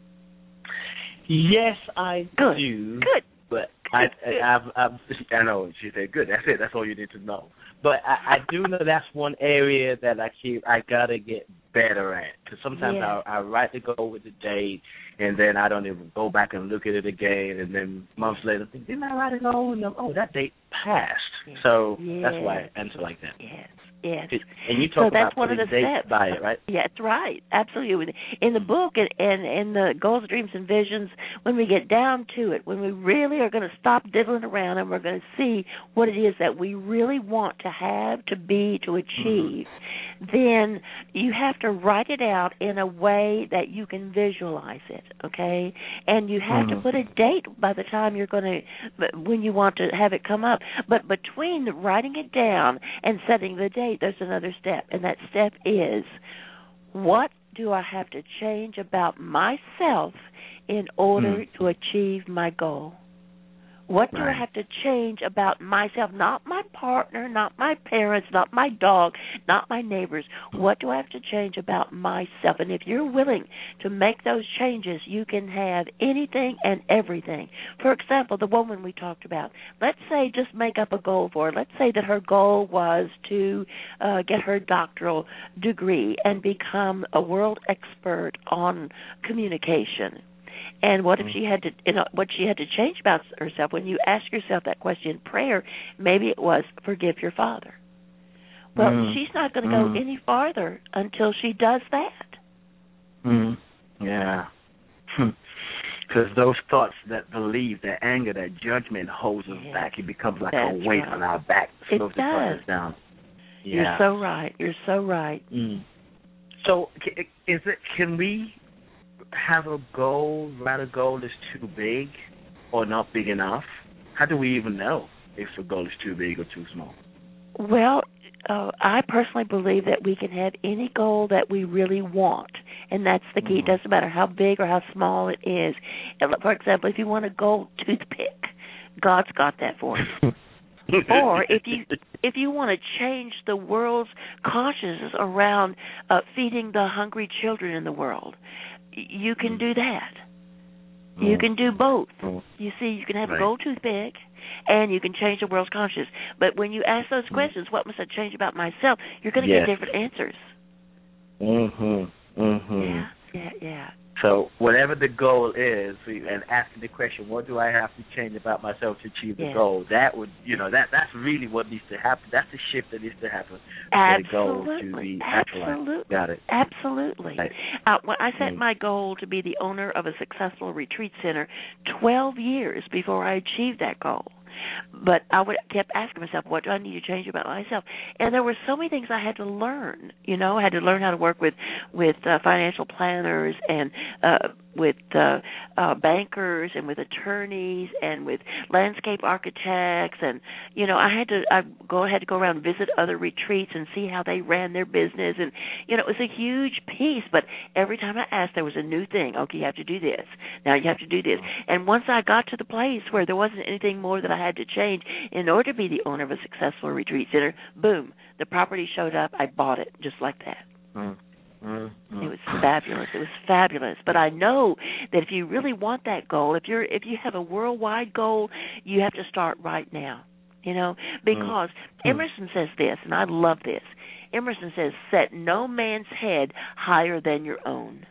Yes, I good. do. Good. But I, I, I've, I've, I know she said good. That's it. That's all you need to know. But I, I do know that's one area that I keep. I gotta get better at. Because sometimes yeah. I, I write the goal with the date, and then I don't even go back and look at it again. And then months later, think, didn't I write a goal? And oh, that date passed. Yeah. So yes. that's why I answer like that. Yes. Yes. And you talk so about that's one of the dates steps. by it, right? Yeah, that's right. Absolutely. In the book and in, in the Goals, Dreams, and Visions, when we get down to it, when we really are going to stop diddling around and we're going to see what it is that we really want to have, to be, to achieve, mm-hmm. then you have to write it out in a way that you can visualize it, okay? And you have mm-hmm. to put a date by the time you're going to, when you want to have it come up. But between writing it down and setting the date, there's another step, and that step is, what do I have to change about myself in order mm. to achieve my goal? What do right. I have to change about myself, not my partner, not my parents, not my dog, not my neighbors? What do I have to change about myself? And if you're willing to make those changes, you can have anything and everything. For example, the woman we talked about, let's say just make up a goal for her. Let's say that her goal was to uh, get her doctoral degree and become a world expert on communication. And what if she had to, you know, what she had to change about herself? When you ask yourself that question in prayer, maybe it was forgive your father. Well, mm. she's not going to mm. go any farther until she does that. Mm. Yeah. Because those thoughts, that belief, that anger, that judgment holds us yes. back. It becomes like That's a weight right. on our back. It slows does. us down. Yeah. You're so right. You're so right. Mm. So, is it? Can we have a goal that a goal is too big or not big enough? How do we even know if a goal is too big or too small? Well, uh, I personally believe that we can have any goal that we really want, and that's the key. Mm-hmm. It doesn't matter how big or how small it is. For example, if you want a gold toothpick, God's got that for you. Or if you if you want to change the world's consciousness around uh, feeding the hungry children in the world, you can do that. You can do both. You see, you can have right. a gold toothpick, and you can change the world's consciousness. But when you ask those questions, what must I change about myself? You're going to yes. get different answers. Mhm. Mhm. Yeah. Yeah. Yeah. So whatever the goal is, and asking the question, what do I have to change about myself to achieve the yes. goal? That would, you know, that that's really what needs to happen. That's the shift that needs to happen Absolutely. for the goal to be actualized. Absolutely. Got it. Absolutely. Right. Uh, when I set mm. my goal to be the owner of a successful retreat center twelve years before I achieved that goal. But I would kept asking myself, what do I need to change about myself? And there were so many things I had to learn. You know, I had to learn how to work with with uh, financial planners and uh, with uh, uh, bankers and with attorneys and with landscape architects. And you know, I had to I go had to go around and visit other retreats and see how they ran their business. And you know, it was a huge piece. But every time I asked, there was a new thing. Okay, you have to do this. Now you have to do this. And once I got to the place where there wasn't anything more that I had to change in order to be the owner of a successful retreat center, boom, the property showed up. I bought it just like that. Mm, mm, mm. It was fabulous. It was fabulous. But I know that if you really want that goal, if you're if you have a worldwide goal, you have to start right now. You know, because mm. Emerson says this, and I love this. Emerson says, "Set no man's head higher than your own."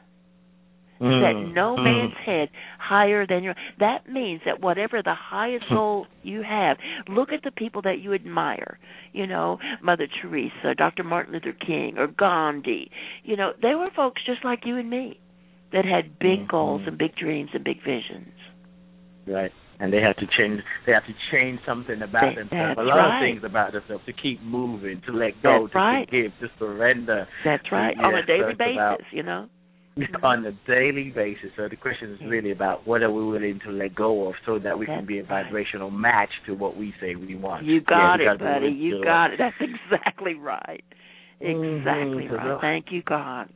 Mm. Set no mm. man's head higher than your. That means that whatever the highest goal you have, look at the people that you admire. You know, Mother Teresa, Doctor Martin Luther King, or Gandhi. You know, they were folks just like you and me that had big mm-hmm. goals and big dreams and big visions. Right. And they have to change. They have to change something about they, themselves. A lot right. of things about themselves to keep moving, to let go, that's to right. forgive, to surrender. That's right. Yes, on a daily so basis, about, you know. On a daily basis. So the question is really about what are we willing to let go of, so that we that's can be a right. vibrational match to what we say we want. You got yeah, it, buddy. You got it. That's exactly right. Exactly mm-hmm. right. Thank you, God.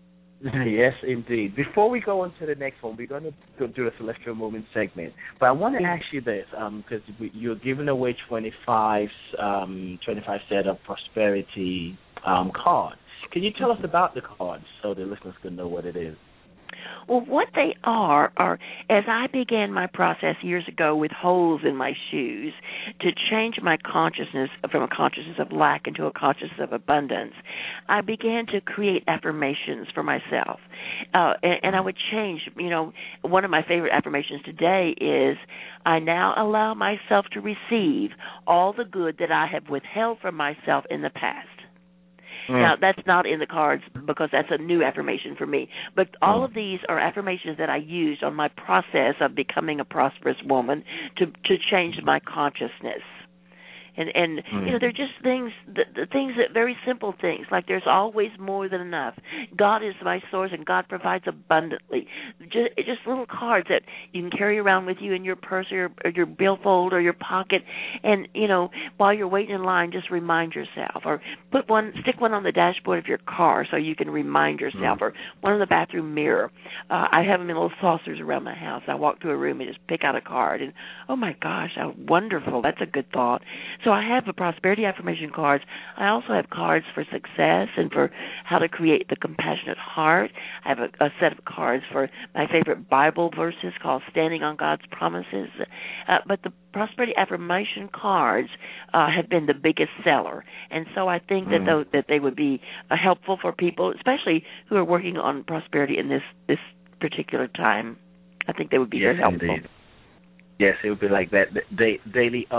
Yes, indeed. Before we go on to the next one, we're going to go do a Celestial Moment segment. But I want to ask you this, because um, you're giving away twenty-five, um, twenty-five set of prosperity um, cards. Can you tell us about the cards so the listeners can know what it is? Well, what they are, are as I began my process years ago with holes in my shoes to change my consciousness from a consciousness of lack into a consciousness of abundance, I began to create affirmations for myself. Uh, and, and I would change, you know, one of my favorite affirmations today is, I now allow myself to receive all the good that I have withheld from myself in the past. Mm. Now, that's not in the cards because that's a new affirmation for me. But all mm. of these are affirmations that I used on my process of becoming a prosperous woman to to change my consciousness. And, and mm. you know, they're just things, the, the things that very simple things, like there's always more than enough. God is my source, and God provides abundantly. Just, just little cards that you can carry around with you in your purse or your, or your billfold or your pocket. And, you know, while you're waiting in line, just remind yourself. Or put one, stick one on the dashboard of your car so you can remind yourself. Mm. Or one on the bathroom mirror. Uh, I have them in little saucers around my house. I walk to a room and just pick out a card. And, oh, my gosh, how wonderful. That's a good thought. So I have the prosperity affirmation cards. I also have cards for success and for how to create the compassionate heart. I have a, a set of cards for my favorite Bible verses called Standing on God's Promises. Uh, but the prosperity affirmation cards uh, have been the biggest seller, and so I think that mm. th- that they would be uh, helpful for people, especially who are working on prosperity in this this particular time. I think they would be yes, very helpful. Indeed. Yes, it would be like that da- daily up.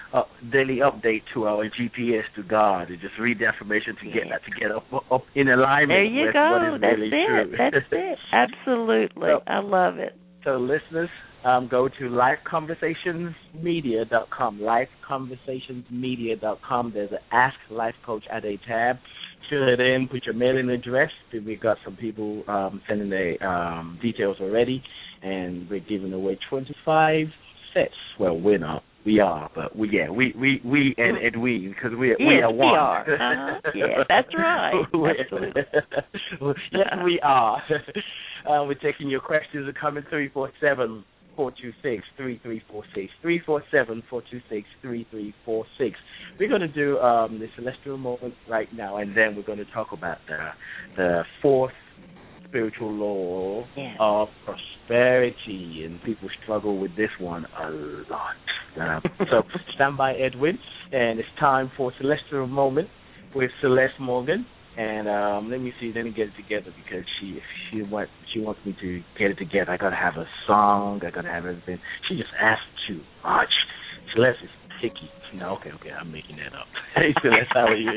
uh, daily update to our G P S to God, and just read the affirmation to get that to get up up in alignment there you with go. what is That's really it. true. That's it. Absolutely. So, I love it. So listeners, um, go to life conversations media dot com, life conversations media dot com. There's an Ask Life Coach Ade tab. Fill it in, put your mailing address. We've got some people um, sending their um, details already, and we're giving away twenty-five sets. Well, we're not. We are, but we yeah, we we we and, and we because we yes, we are one. We are. Uh-huh. Yeah, that's right. Absolutely. Yes, we are. Uh, we're taking your questions. Are coming three four seven four two six three three four six three four seven four two six three three four six. We're going to do um, the celestial moment right now, and then we're going to talk about the the fourth spiritual law yeah. of prosperity, and people struggle with this one a lot. Um, so stand by, Edwin, and it's time for celestial moment with Celeste Morgan. And um, let me see, let me get it together because she she wants she wants me to get it together. I gotta have a song, I gotta have everything. She just asked too much. Celeste is picky. No, okay, okay, I'm making that up. Hey, Celeste, how are you?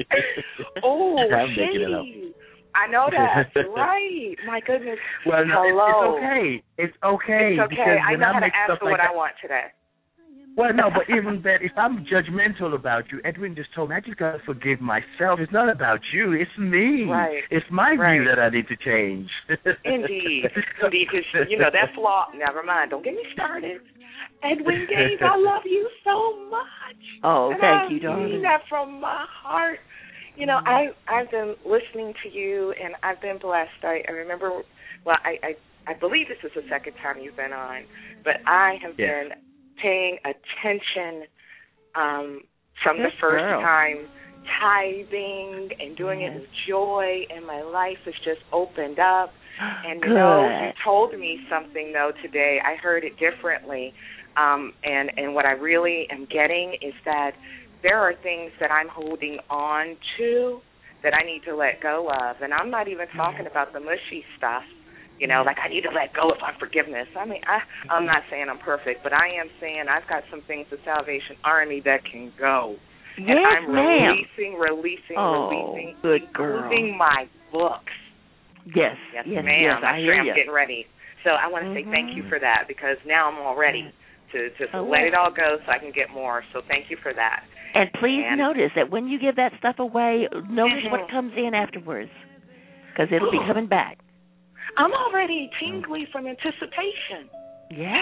Oh, I'm making it up. I know that. Right. My goodness. Well, no, Hello. It's, it's okay. It's okay. It's okay. Because I when know I how to make ask stuff for like what that, I want today. Well, no, but even that, if I'm judgmental about you, Edwin just told me, I just got to forgive myself. It's not about you. It's me. Right. It's my right. view that I need to change. Indeed. Indeed, because, you know, that flaw, never mind. Don't get me started. Edwin Gaines, I love you so much. Oh, and thank I you, darling. I mean that from my heart. You know, I, I've been listening to you, and I've been blessed. I, I remember, well, I, I, I believe this is the second time you've been on, but I have yes. been paying attention um, from Good the first girl. time, tithing and doing yes. it with joy, and my life has just opened up. And, Good. you know, you told me something, though, today. I heard it differently, um, and, and what I really am getting is that there are things that I'm holding on to that I need to let go of, and I'm not even talking about the mushy stuff. You know, like I need to let go of unforgiveness. I mean, I, I'm not saying I'm perfect, but I am saying I've got some things the Salvation Army that can go. Yes, and I'm ma'am. releasing, releasing, oh, releasing, good girl. including my books. Yes, yes, yes, ma'am. yes, I I'm hear sure I'm you. getting ready. So I want to mm-hmm. say thank you for that, because now I'm all ready to just oh, let well. it all go so I can get more. So thank you for that. And please and, notice that when you give that stuff away, notice mm-hmm. what comes in afterwards, because it'll be coming back. I'm already tingly from anticipation. Yeah.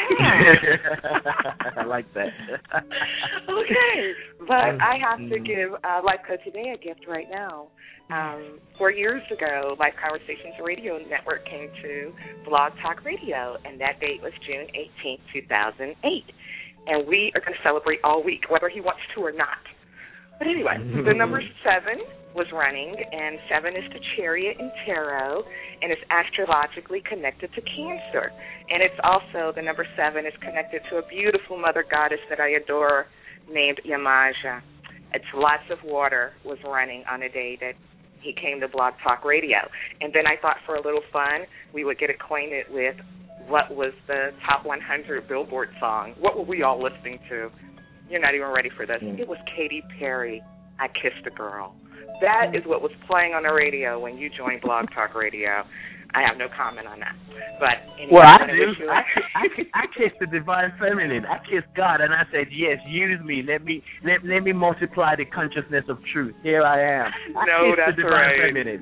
I like that. Okay. But I have to give uh, Life Coach Today a gift right now. Um, four years ago, Life Conversations Radio Network came to Blog Talk Radio, and that date was June eighteenth, two thousand eight. And we are going to celebrate all week, whether he wants to or not. But anyway, the number seven was running, and seven is the chariot in tarot, and it's astrologically connected to Cancer. And it's also, the number seven is connected to a beautiful mother goddess that I adore named Yamaja. It's lots of water was running on a day that he came to Blog Talk Radio. And then I thought for a little fun, we would get acquainted with what was the top one hundred Billboard song. What were we all listening to? You're not even ready for this. Mm. It was Katy Perry, I Kissed a Girl. That is what was playing on the radio when you joined Blog Talk Radio. I have no comment on that. But anyway, well, I do. You... I, I, I kissed the divine feminine. I kissed God, and I said, "Yes, use me. Let me let, let me multiply the consciousness of truth. Here I am." I no, kissed that's the divine right. feminine.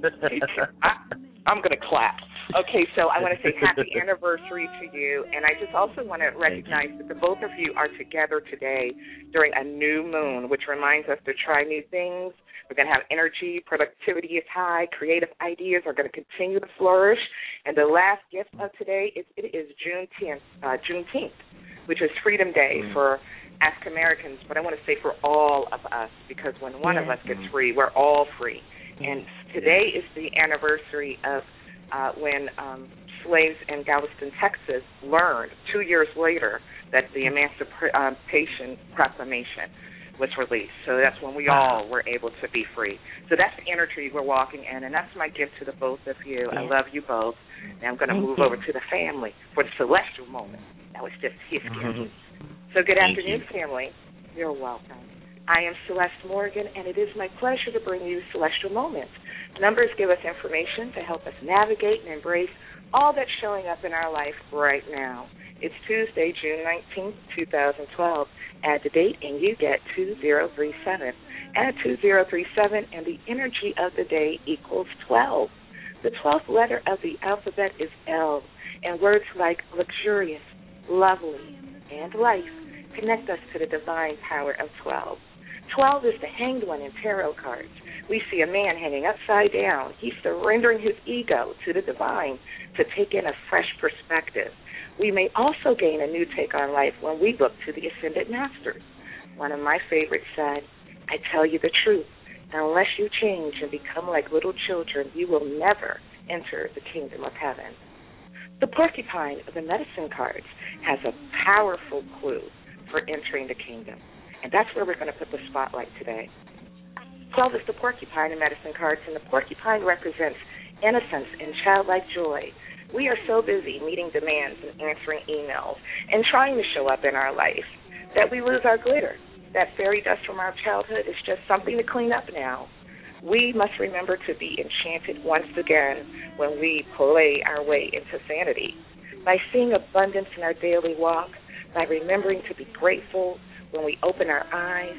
I, I'm going to clap. Okay, so I want to say happy anniversary to you, and I just also want to recognize that the both of you are together today during a new moon, which reminds us to try new things. We're going to have energy, productivity is high, creative ideas are going to continue to flourish, and the last gift of today is it is Juneteenth, uh, Juneteenth, which is Freedom Day mm. for African Americans, but I want to say for all of us, because when one yes. of us gets free, we're all free. And today is the anniversary of uh, when um, slaves in Galveston, Texas, learned two years later that the Emancipation Proclamation was released. So that's when we all were able to be free. So that's the energy we're walking in, and that's my gift to the both of you. Yeah. I love you both. Now I'm going to move you. over to the family for the celestial moment. That was just his gift. Mm-hmm. So good Thank afternoon, you. family. You're welcome. I am Celeste Morgan, and it is my pleasure to bring you Celestial Moments. Numbers give us information to help us navigate and embrace all that's showing up in our life right now. It's Tuesday, June nineteenth, twenty twelve. Add the date, and you get two zero three seven. Add two zero three seven, and the energy of the day equals twelve. The twelfth letter of the alphabet is L, and words like luxurious, lovely, and life connect us to the divine power of twelve. twelve is the Hanged One in tarot cards. We see a man hanging upside down. He's surrendering his ego to the divine to take in a fresh perspective. We may also gain a new take on life when we look to the Ascended Masters. One of my favorites said, I tell you the truth, unless you change and become like little children, you will never enter the kingdom of heaven. The porcupine of the medicine cards has a powerful clue for entering the kingdom, and that's where we're going to put the spotlight today. twelve is the porcupine in medicine cards, and the porcupine represents innocence and childlike joy. We are so busy meeting demands and answering emails and trying to show up in our life that we lose our glitter. That fairy dust from our childhood is just something to clean up now. We must remember to be enchanted once again when we play our way into sanity. By seeing abundance in our daily walk, by remembering to be grateful when we open our eyes,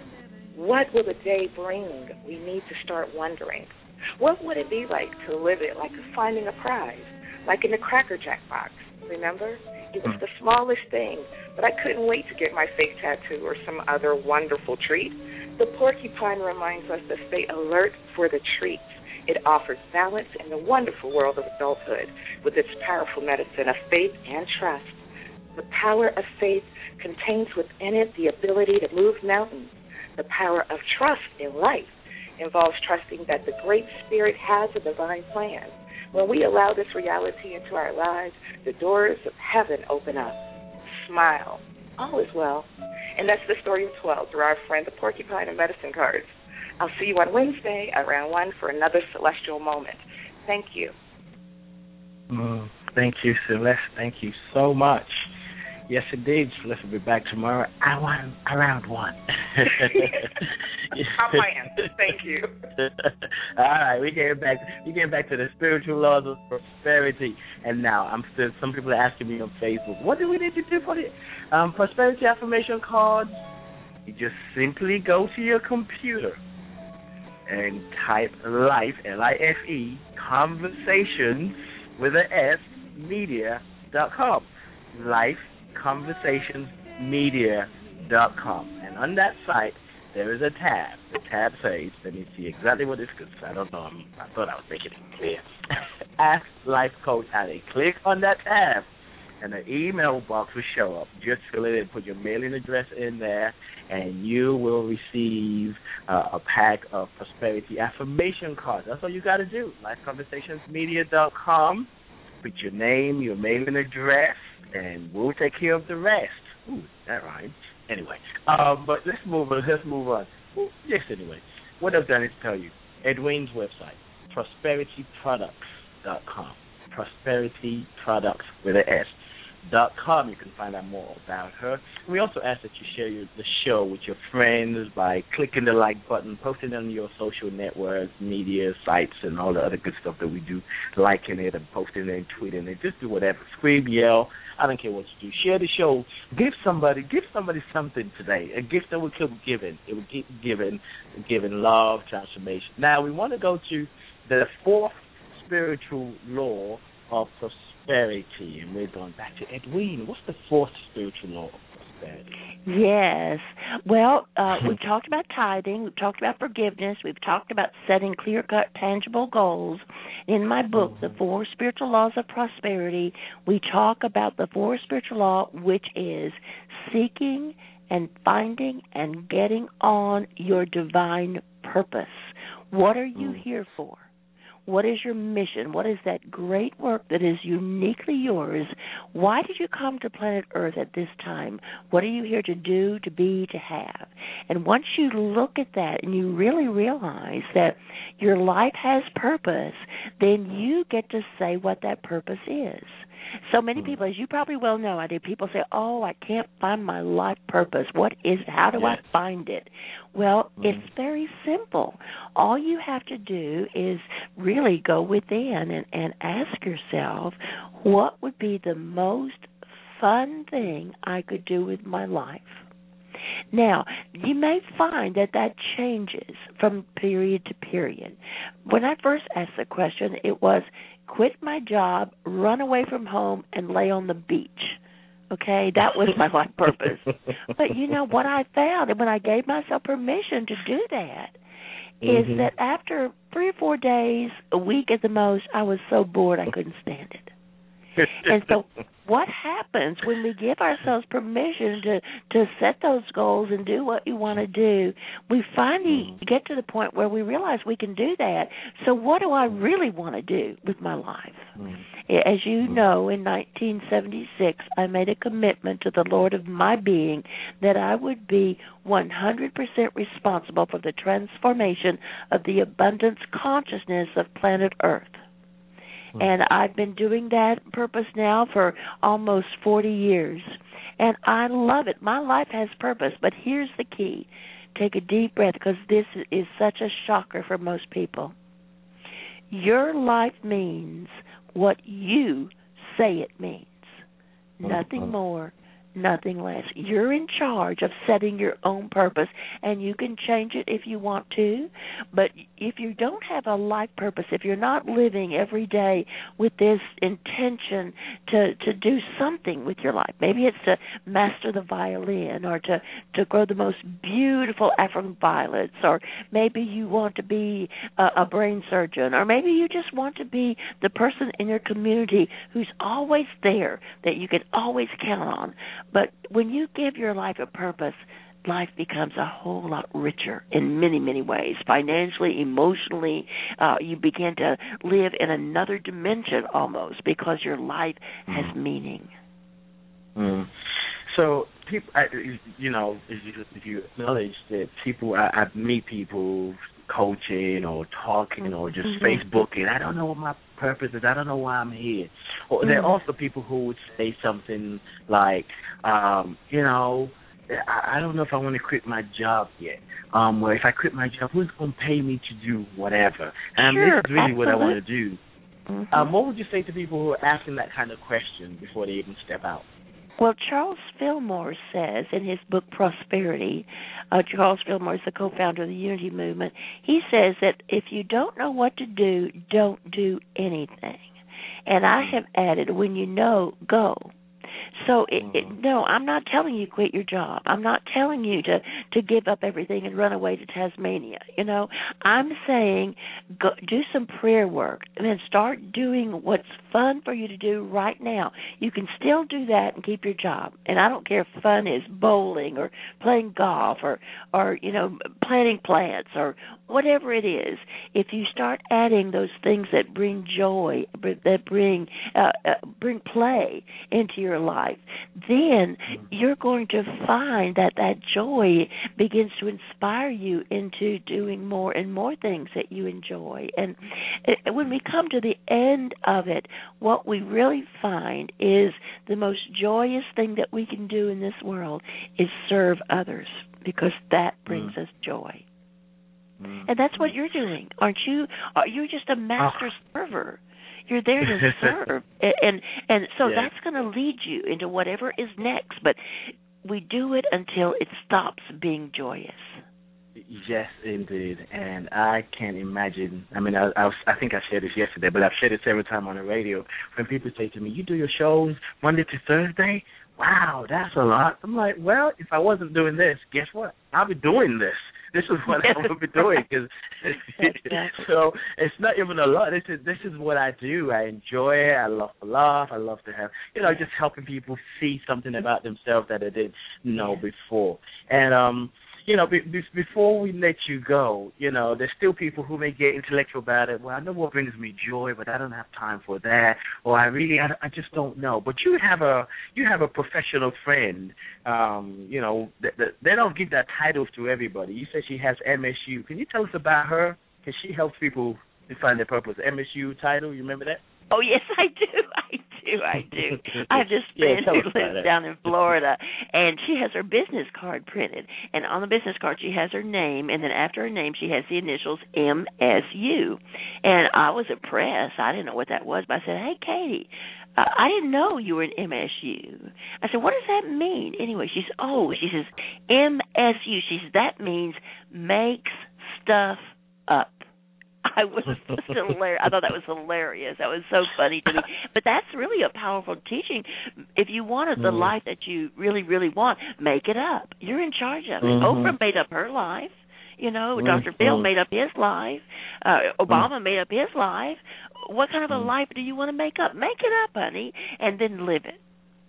what will the day bring? We need to start wondering. What would it be like to live it like finding a prize, like in the Cracker Jack box? Remember? It was the smallest thing, but I couldn't wait to get my face tattoo or some other wonderful treat. The porcupine reminds us to stay alert for the treats. It offers balance in the wonderful world of adulthood with its powerful medicine of faith and trust. The power of faith contains within it the ability to move mountains. The power of trust in life involves trusting that the Great Spirit has a divine plan. When we allow this reality into our lives, the doors of heaven open up. Smile. All is well. And that's the story of twelve through our friend the porcupine and medicine cards. I'll see you on Wednesday around one for another celestial moment. Thank you. Mm, thank you, Celeste. Thank you so much. Yes, indeed. Celeste will be back tomorrow around, around one. I plan. Thank you. All right, we getting back. We getting back to the spiritual laws of prosperity. And now, I'm still. Some people are asking me on Facebook, what do we need to do for the um, prosperity affirmation cards? You just simply go to your computer and type life, L I F E, conversations with an S, media dot com. Life conversations media dot com. And on that site, there is a tab. The tab says, let me see exactly what it's because I don't know. I'm, I thought I was making it clear. Ask Life Coach Ali. Click on that tab, and an email box will show up. Just fill it in, put your mailing address in there, and you will receive uh, a pack of prosperity affirmation cards. That's all you got to do. life conversations media dot com. Put your name, your mailing address, and we'll take care of the rest. Ooh, that rhymes. Anyway, um, but let's move on. Let's move on. Ooh, yes, anyway. What I've done is tell you, Edwine's website, prosperity products dot com. Prosperity Products with an S. Dot com. You can find out more about her. We also ask that you share your, the show with your friends by clicking the like button, posting it on your social networks, media sites, and all the other good stuff that we do, liking it and posting it and tweeting it. Just do whatever. Scream, yell. I don't care what you do. Share the show. Give somebody, give somebody something today. A gift that we could be given. It would keep giving, giving love, transformation. Now we want to go to the fourth spiritual law of prosperity. Prosperity, and we're going back to Edwine. What's the fourth spiritual law of prosperity? Yes. Well, uh, we've talked about tithing. We've talked about forgiveness. We've talked about setting clear-cut, tangible goals. In my book, mm-hmm. The Four Spiritual Laws of Prosperity, we talk about the fourth spiritual law, which is seeking and finding and getting on your divine purpose. What are you mm. here for? What is your mission? What is that great work that is uniquely yours? Why did you come to planet Earth at this time? What are you here to do, to be, to have? And once you look at that and you really realize that your life has purpose, then you get to say what that purpose is. So many people, as you probably well know, I do. People say, "Oh, I can't find my life purpose. What is it? How do yes. I find it?" Well, mm. it's very simple. All you have to do is really go within and, and ask yourself, what would be the most fun thing I could do with my life? Now, you may find that that changes from period to period. When I first asked the question, it was quit my job, run away from home, and lay on the beach. Okay, that was my life purpose. But you know what I found, and when I gave myself permission to do that, is mm-hmm. that after three or four days, a week at the most, I was so bored I couldn't stand it. And so what happens when we give ourselves permission to, to set those goals and do what we want to do, we finally get to the point where we realize we can do that. So what do I really want to do with my life? As you know, in nineteen seventy-six, I made a commitment to the Lord of my being that I would be one hundred percent responsible for the transformation of the abundance consciousness of planet Earth. And I've been doing that purpose now for almost forty years. And I love it. My life has purpose. But here's the key. Take a deep breath, because this is such a shocker for most people. Your life means what you say it means. Nothing more, nothing less. You're in charge of setting your own purpose, and you can change it if you want to. But if you don't have a life purpose, if you're not living every day with this intention to, to do something with your life, maybe it's to master the violin or to, to grow the most beautiful African violets, or maybe you want to be a, a brain surgeon, or maybe you just want to be the person in your community who's always there, that you can always count on. But when you give your life a purpose, life becomes a whole lot richer in many, many ways. Financially, emotionally, uh, you begin to live in another dimension almost, because your life has mm. meaning. Mm. So, people, I, you know, if you, if you acknowledge that people, I, I meet people coaching or talking or just mm-hmm. Facebooking, I don't know what my purpose is, I don't know why I'm here. Or mm-hmm. there are also people who would say something like, um, you know, I, I don't know if I want to quit my job yet. Um, or if I quit my job, who's going to pay me to do whatever? And sure, this is really absolutely. what I want to do. Mm-hmm. Um, what would you say to people who are asking that kind of question before they even step out? Well, Charles Fillmore says in his book Prosperity, uh, Charles Fillmore is the co-founder of the Unity Movement, he says that if you don't know what to do, don't do anything. And I have added, when you know, go. So, it, it, no, I'm not telling you quit your job. I'm not telling you to, to give up everything and run away to Tasmania. You know, I'm saying go, do some prayer work and then start doing what's fun for you to do right now. You can still do that and keep your job. And I don't care if fun is bowling or playing golf or, or you know, planting plants or whatever it is. If you start adding those things that bring joy, that bring uh, uh, bring play into your life, then you're going to find that that joy begins to inspire you into doing more and more things that you enjoy. And when we come to the end of it, what we really find is the most joyous thing that we can do in this world is serve others, because that brings mm. us joy. Mm. And that's what you're doing, aren't you? Are you just a master oh. server? You're there to serve, and and, and so yeah. that's going to lead you into whatever is next. But we do it until it stops being joyous. Yes, indeed. And I can't imagine. I mean, I, I, was, I think I said this yesterday, but I've said it several times on the radio. When people say to me, "You do your shows Monday to Thursday?" Wow, that's a lot. I'm like, well, if I wasn't doing this, guess what? I'll be doing this. This is what I would be doing. Cause so it's not even a lot. This is this is what I do. I enjoy it. I love to laugh. I love to have, you know, just helping people see something about themselves that they didn't know before. And, um, you know, be, be, before we let you go, you know, there's still people who may get intellectual about it. Well, I know what brings me joy, but I don't have time for that. Or I really, I, I just don't know. But you have a you have a professional friend. Um, you know, th- th- they don't give that title to everybody. You said she has M S U. Can you tell us about her? Because she helps people to find their purpose. M S U title, you remember that? Oh yes, I do. I do, I do. I have this Yeah, friend tell who us about lives it. down in Florida, and she has her business card printed. And on the business card, she has her name, and then after her name, she has the initials M S U. And I was impressed. I didn't know what that was, but I said, hey, Katie, uh, I didn't know you were in M S U. I said, what does that mean? Anyway, she said, oh, she says, M S U. She says, that means makes stuff up. I was just hilarious. I thought that was hilarious. That was so funny to me. But that's really a powerful teaching. If you wanted the mm. life that you really, really want, make it up. You're in charge of it. Mm-hmm. Oprah made up her life. You know, mm-hmm. Doctor Bill made up his life. Uh, Obama mm. made up his life. What kind of a mm. life do you want to make up? Make it up, honey, and then live it.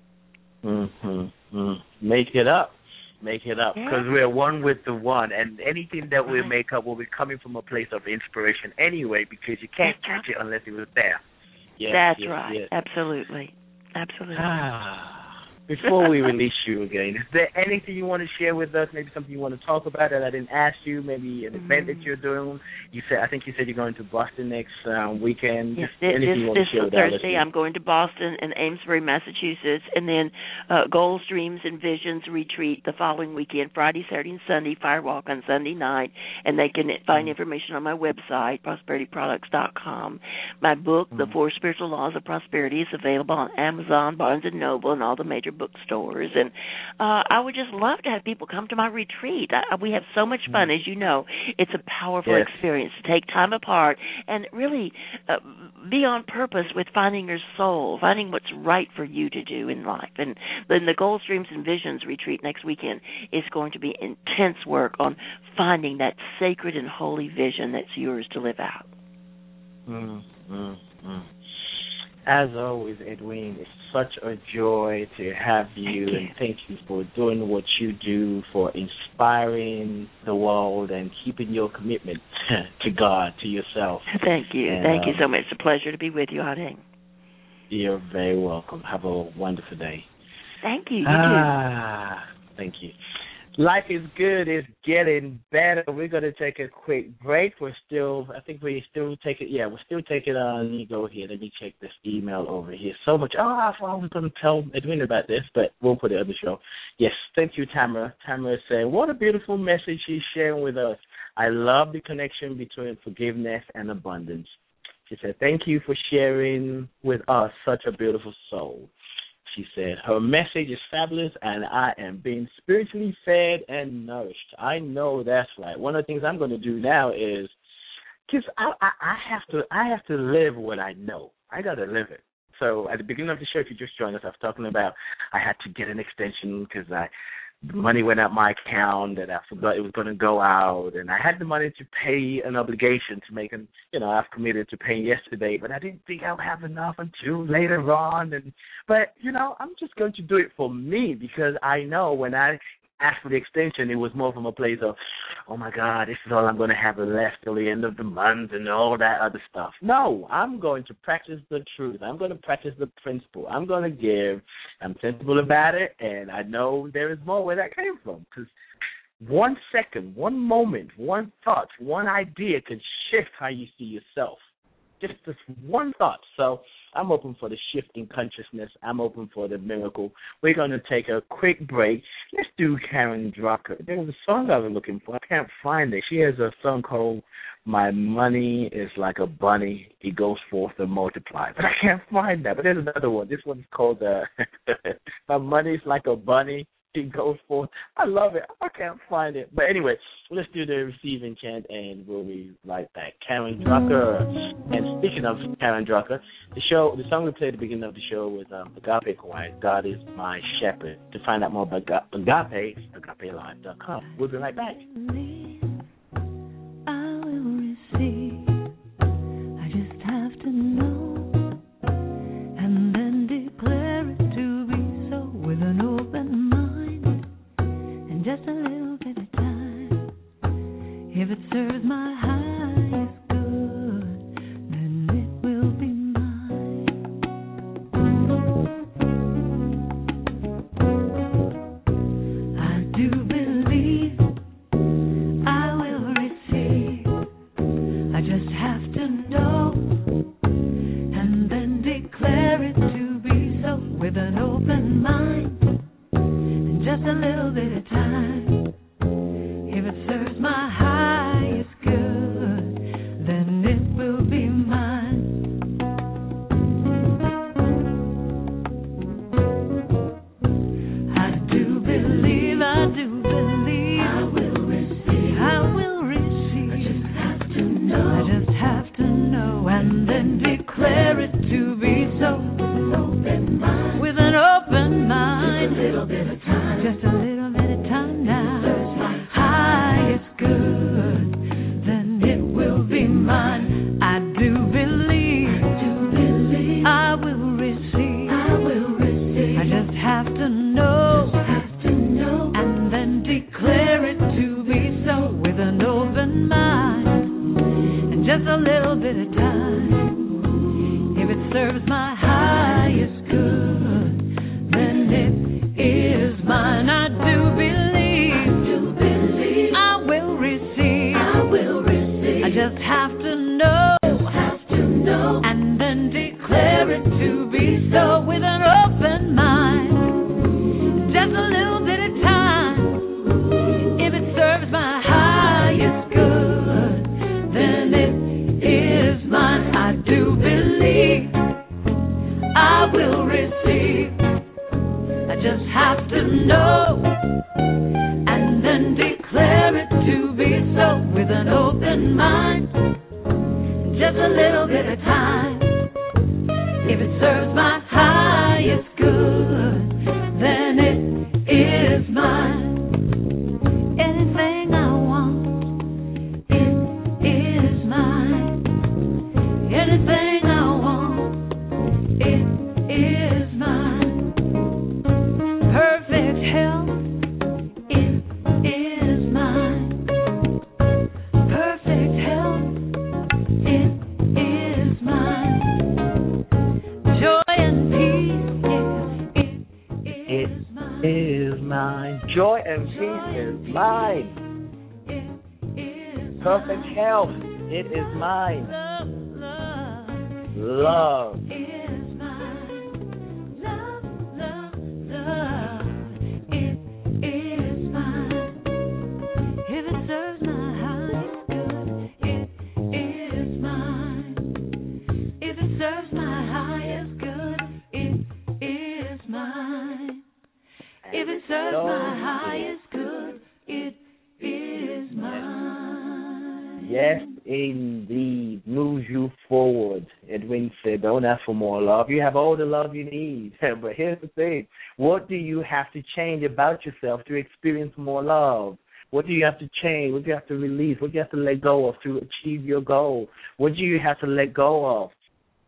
Mm-hmm. Mm. Make it up. Make it up, because yeah. we're one with the one, and anything that we make up will be coming from a place of inspiration anyway, because you can't That's catch right. it unless it was there. Yes, That's yes, right. Yes. Absolutely. Absolutely. Ah. Before we release you again, is there anything you want to share with us? Maybe something you want to talk about that I didn't ask you? Maybe an mm-hmm. event that you're doing? You said I think you said you're going to Boston next um, weekend. Yes, Just this, anything this, you want this to share with Thursday I'm going to Boston and Amesbury, Massachusetts, and then uh, Goals, Dreams, and Visions retreat the following weekend, Friday, Saturday, and Sunday, Firewalk on Sunday night, and they can find mm-hmm. information on my website, prosperity products dot com. My book, mm-hmm. The Four Spiritual Laws of Prosperity, is available on Amazon, Barnes and Noble, and all the major bookstores. And uh, I would just love to have people come to my retreat. I, we have so much fun, as you know. It's a powerful yes. experience to take time apart and really uh, be on purpose with finding your soul, finding what's right for you to do in life. And then the Goals, Dreams, and Visions retreat next weekend is going to be intense work on finding that sacred and holy vision that's yours to live out. Mm, mm, mm. As always, Edwene, it's such a joy to have you, thank and thank you for doing what you do, for inspiring the world and keeping your commitment to God, to yourself. Thank you. And, thank you um, so much. It's a pleasure to be with you, Ade. You're very welcome. Have a wonderful day. Thank you. You ah, too. Thank you. Life is good. It's getting better. We're going to take a quick break. We're still, I think we still take it, yeah, we're still taking on, let me go here. Let me check this email over here. So much, oh, I thought I was going to tell Edwene about this, but we'll put it on the show. Yes, thank you, Tamara. Tamara said, what a beautiful message she's sharing with us. I love the connection between forgiveness and abundance. She said, thank you for sharing with us such a beautiful soul. She said, her message is fabulous, and I am being spiritually fed and nourished. I know that's right. One of the things I'm going to do now is, because I, I, I have to I have to live what I know. I got to live it. So at the beginning of the show, if you just joined us, I was talking about I had to get an extension because I the money went out my account and I forgot it was going to go out, and I had the money to pay an obligation to make an, you know, I've committed to paying yesterday, but I didn't think I would have enough until later on. And but, you know, I'm just going to do it for me because I know when I asked for the extension, it was more from a place of, oh, my God, this is all I'm going to have left till the end of the month and all that other stuff. No, I'm going to practice the truth. I'm going to practice the principle. I'm going to give. I'm sensible about it, and I know there is more where that came from because one second, one moment, one thought, one idea can shift how you see yourself. Just this one thought. So I'm open for the shift in consciousness. I'm open for the miracle. We're going to take a quick break. Let's do Karen Drucker. There was a song I was looking for. I can't find it. She has a song called My Money is Like a Bunny. It Goes Forth and Multiply. But I can't find that. But there's another one. This one's called uh, My Money is Like a Bunny. It goes forth. I love it. I can't find it. But anyway, let's do the receiving chant, and we'll be right back. Karen Drucker. And speaking of Karen Drucker, the show, the song we played at the beginning of the show was um, Agape Choir, God is My Shepherd. To find out more about Agape, agape live dot com. We'll be right back. I will receive. I just have to know, and then declare it to be so with an open mind. Just a little bit of time. If it serves my highest good, then it will be mine. I do believe I will receive. I just have to know, and then declare it to be declare it to be so with an open mind and just a little bit of time. If it serves my highest good, then it is mine. I do believe, I, do believe I will receive. I will receive. I just have to know, have to know, and then declare it to be so with an open mind. Just a little bit of time. If it serves my highest good, then it is mine. I do believe I will receive. I just have to know and then declare it to be so with an open mind. Just a little bit of time. If it serves my highest good, then it is mine. Anything I want, it is mine. Anything I want, it is mine. Perfect health, it is mine. Perfect health, it is mine. Joy and peace, it, it is mine. Joy and peace is mine. Perfect health, it is mine. Love. If it serves my highest good, it is mine. Yes, indeed. Moves you forward. Edwin said, don't ask for more love. You have all the love you need. But here's the thing. What do you have to change about yourself to experience more love? What do you have to change? What do you have to release? What do you have to let go of to achieve your goal? What do you have to let go of?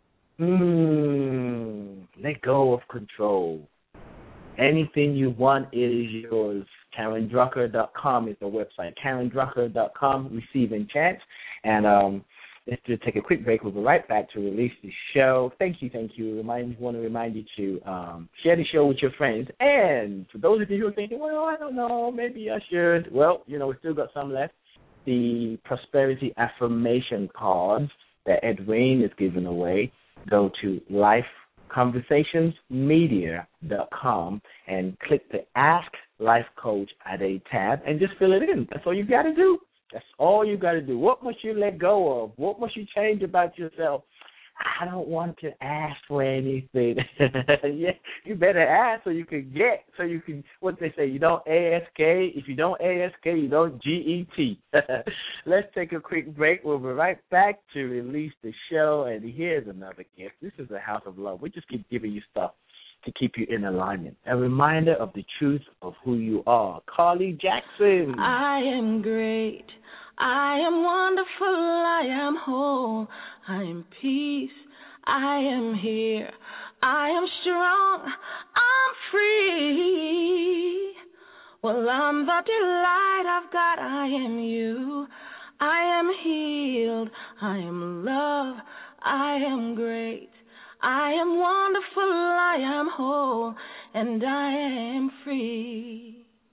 Hmm. Let go of control. Anything you want, it is yours. Karen Drucker dot com is the website. Karen Drucker dot com, receiving chats. And um, let's just take a quick break. We'll be right back to release the show. Thank you, thank you. Remind, want to remind you to um, share the show with your friends. And for those of you who are thinking, well, I don't know, maybe I should. Well, you know, we still got some left. The Prosperity Affirmation cards that Edwin is giving away. Go to life conversations media dot com and click the Ask Life Coach at a tab and just fill it in. That's all you got to do. That's all you got to do. What must you let go of? What must you change about yourself? I don't want to ask for anything. Yeah, you better ask so you can get, so you can, what they say, you don't A S K. If you don't A S K, you don't G E T. Let's take a quick break. We'll be right back to release the show. And here's another gift. This is a house of love. We just keep giving you stuff to keep you in alignment. A reminder of the truth of who you are. Carly Jackson. I am great. I am wonderful. I am whole. I am peace. I am here. I am strong. I'm free. Well, I'm the delight of God. I am you. I am healed. I am love. I am great. I am wonderful. I am whole. And I am free.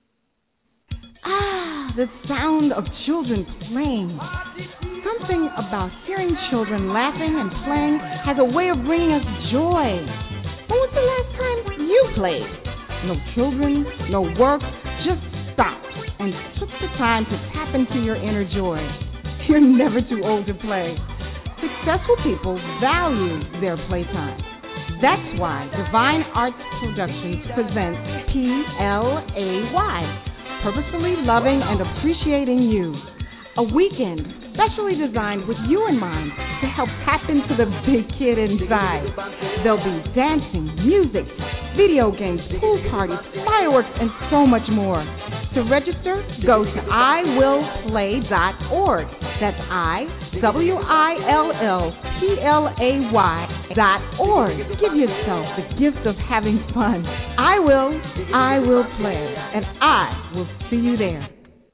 Ah, the sound of children playing. Something about hearing children laughing and playing has a way of bringing us joy. When was the last time you played? No children, no work, just stopped and took the time to tap into your inner joy. You're never too old to play. Successful people value their playtime. That's why Divine Arts Productions presents P L A Y. Purposefully loving and appreciating you. A weekend specially designed with you in mind to help tap into the big kid inside. There'll be dancing, music, video games, pool parties, fireworks, and so much more. To register, go to I will play dot org. That's I, W I L L P L A Y dot org. Give yourself the gift of having fun. I will, I will play, and I will see you there.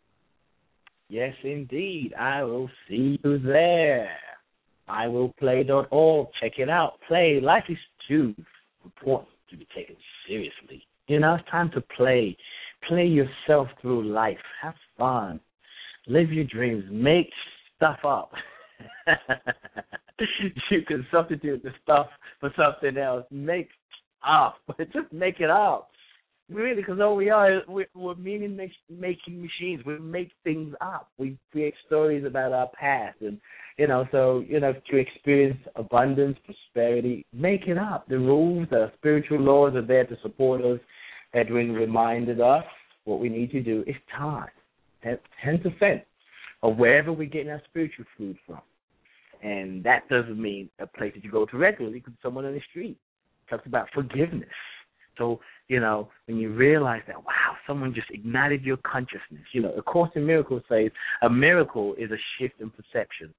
Yes, indeed. I will see you there. I will play dot org. Check it out. Play. Life is too important to be taken seriously. You know, it's time to play. Play yourself through life. Have fun. Live your dreams. Make stuff up. You can substitute the stuff for something else. Make up. Just make it up. Really, because all we are, is we're, we're meaning-making machines. We make things up. We create stories about our past. And, you know, so, you know, to experience abundance, prosperity, make it up. The rules, the spiritual laws are there to support us. Edwin reminded us what we need to do is time. ten percent of wherever we're getting our spiritual food from. And that doesn't mean a place that you go to regularly. It could be someone on the street. It talks about forgiveness. So, you know, when you realize that, wow, someone just ignited your consciousness. You know, A Course in Miracles says a miracle is a shift in perception.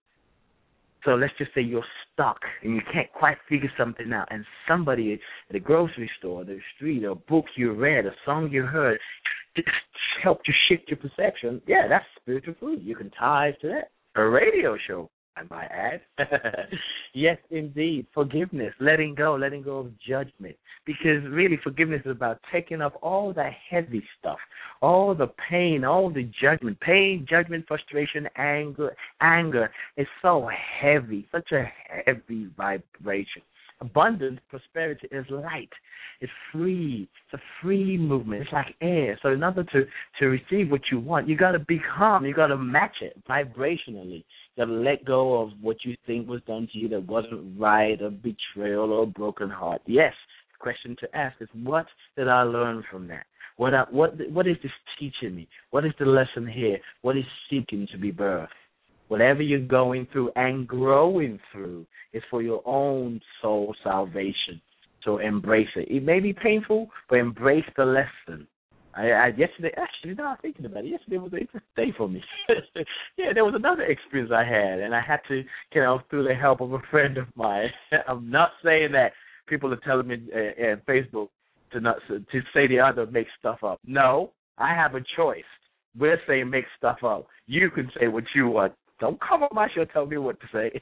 So let's just say you're stuck and you can't quite figure something out, and somebody at a grocery store, the street, a book you read, a song you heard, just helped you shift your perception. Yeah, that's spiritual food. You can tie to that. A radio show, I might add. Yes, indeed. Forgiveness, letting go, letting go of judgment. Because really forgiveness is about taking up all the heavy stuff, all the pain, all the judgment. Pain, judgment, frustration, anger. Anger is so heavy, such a heavy vibration. Abundance, prosperity is light. It's free. It's a free movement. It's like air. So in order to, to receive what you want, you got to be calm. You got to match it vibrationally. You got to let go of what you think was done to you that wasn't right, or betrayal, or broken heart. Yes, the question to ask is, what did I learn from that? What I, what what is this teaching me? What is the lesson here? What is seeking to be birthed? Whatever you're going through and growing through is for your own soul salvation. So embrace it. It may be painful, but embrace the lesson. I, I yesterday, actually, now I'm thinking about it, yesterday was an interesting day for me. Yeah, there was another experience I had, and I had to, you know, through the help of a friend of mine. I'm not saying that people are telling me uh, on Facebook to not to say the other makes stuff up. No, I have a choice. We're saying make stuff up. You can say what you want. Don't come on my show and tell me what to say.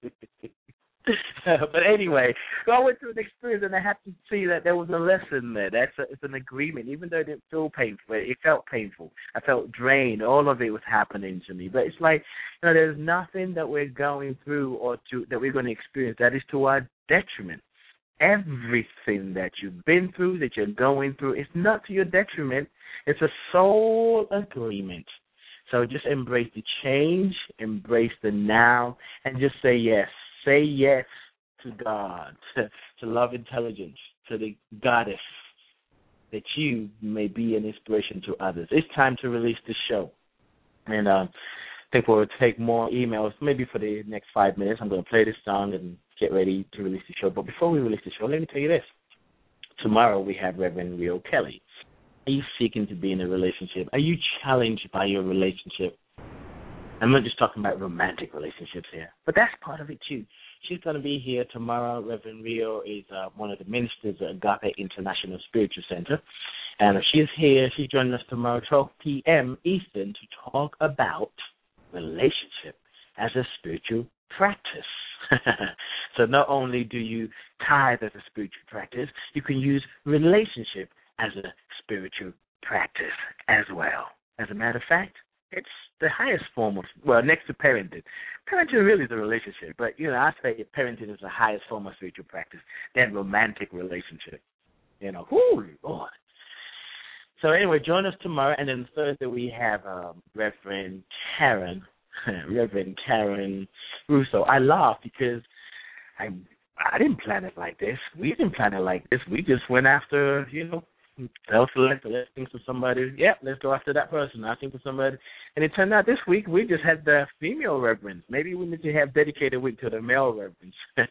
But anyway, so I went through an experience, and I had to see that there was a lesson there. That's a, it's an agreement, even though it didn't feel painful. It felt painful. I felt drained. All of it was happening to me. But it's like, you know, there's nothing that we're going through or to that we're going to experience that is to our detriment. Everything that you've been through, that you're going through, it's not to your detriment. It's a soul agreement. So just embrace the change, embrace the now, and just say yes. Say yes to God, to, to love intelligence, to the goddess, that you may be an inspiration to others. It's time to release the show. And uh, I think we'll take more emails, maybe for the next five minutes. I'm going to play this song and get ready to release the show. But before we release the show, let me tell you this. Tomorrow we have Reverend Rio Kelly. Are you seeking to be in a relationship? Are you challenged by your relationship? I'm not just talking about romantic relationships here, but that's part of it too. She's going to be here tomorrow. Reverend Rio is uh, one of the ministers at Agape International Spiritual Center. And she's here. She's joining us tomorrow, twelve p.m. Eastern, to talk about relationship as a spiritual practice. So not only do you tithe as a spiritual practice, you can use relationship as a spiritual practice as well. As a matter of fact, it's the highest form of, well, next to parenting. Parenting really is a relationship, but, you know, I say parenting is the highest form of spiritual practice, then romantic relationship. You know, whoo, Lord. So anyway, join us tomorrow, and then Thursday we have um, Reverend Karen, Reverend Karen Russo. I laugh because I I didn't plan it like this. We didn't plan it like this. We just went after, you know, self-select, let's think for somebody. Yeah, let's go after that person. I think for somebody. And it turned out this week we just had the female reverends. Maybe we need to have dedicated week to the male reverends.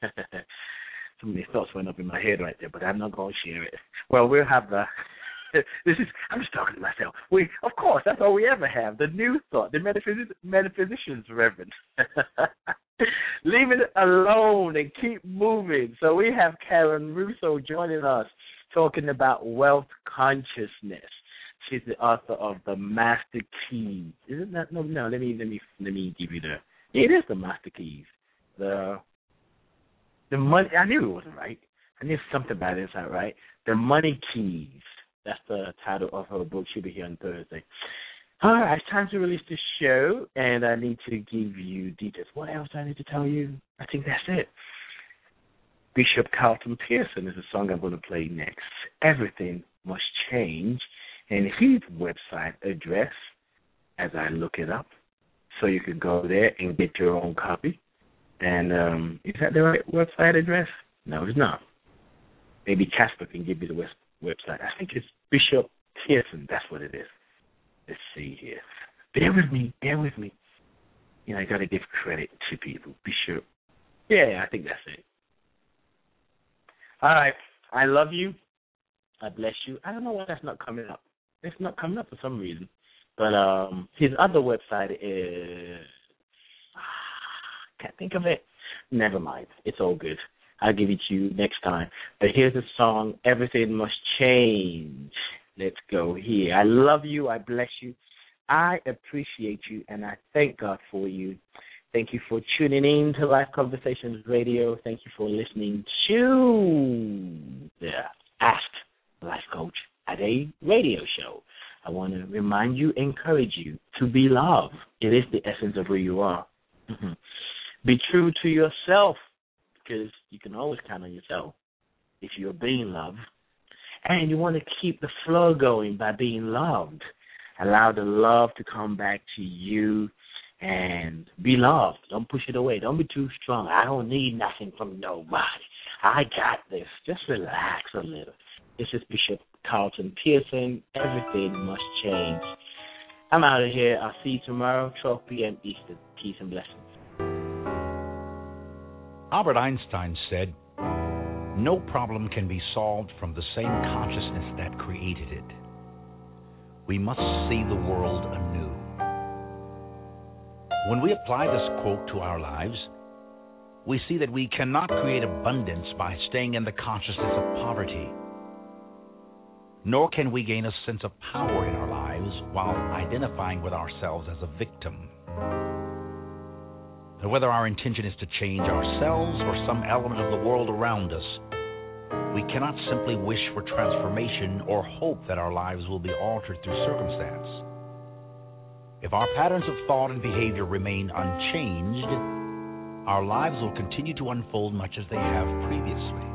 So many thoughts went up in my head right there, but I'm not going to share it. Well, we'll have the, this is, I'm just talking to myself. We, of course, that's all we ever have, the new thought, the metaphys- metaphysicians reverend. Leave it alone and keep moving. So we have Karen Russo joining us, talking about wealth consciousness. She's the author of The Master Keys. Isn't that no? No. Let me let me let me give you the. Yeah, it is The Master Keys. The the money. I knew it wasn't right. I knew something about it. It's not right. The Money Keys. That's the title of her book. She'll be here on Thursday. All right, it's time to release the show, and I need to give you details. What else do I need to tell you? I think that's it. Bishop Carlton Pearson is the song I'm going to play next. Everything Must Change. And his website address, as I look it up, so you can go there and get your own copy. And um, is that the right website address? No, it's not. Maybe Casper can give you the web- website. I think it's Bishop Pearson. That's what it is. Let's see here. Bear with me. Bear with me. You know, I got to give credit to people. Bishop. Yeah, I think that's it. All right. I love you. I bless you. I don't know why that's not coming up. It's not coming up for some reason. But um, his other website is... Can't think of it. Never mind. It's all good. I'll give it to you next time. But here's the song, Everything Must Change. Let's go here. I love you. I bless you. I appreciate you, and I thank God for you. Thank you for tuning in to Life Conversations Radio. Thank you for listening to the Ask Life Coach at a radio show. I want to remind you, encourage you to be loved. It is the essence of who you are. Mm-hmm. Be true to yourself, because you can always count on yourself if you're being loved. And you want to keep the flow going by being loved. Allow the love to come back to you and be loved. Don't push it away. Don't be too strong. I don't need nothing from nobody. I got this. Just relax a little. This is Bishop Carlton Pearson. Everything must change. I'm out of here. I'll see you tomorrow, twelve p.m. Eastern. Peace and blessings. Albert Einstein said, "No problem can be solved from the same consciousness that created it. We must see the world anew." When we apply this quote to our lives, we see that we cannot create abundance by staying in the consciousness of poverty. Nor can we gain a sense of power in our lives while identifying with ourselves as a victim. And whether our intention is to change ourselves or some element of the world around us, we cannot simply wish for transformation or hope that our lives will be altered through circumstance. If our patterns of thought and behavior remain unchanged, our lives will continue to unfold much as they have previously.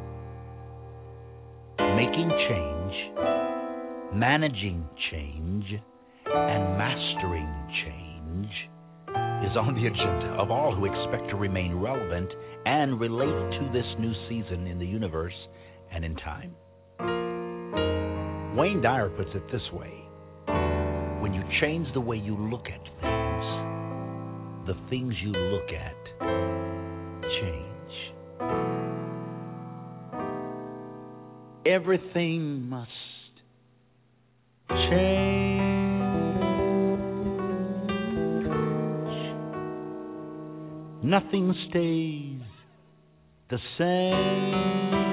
Making change, managing change, and mastering change is on the agenda of all who expect to remain relevant and relate to this new season in the universe and in time. Wayne Dyer puts it this way: when you change the way you look at things, the things you look at change. Everything must change. Nothing stays the same.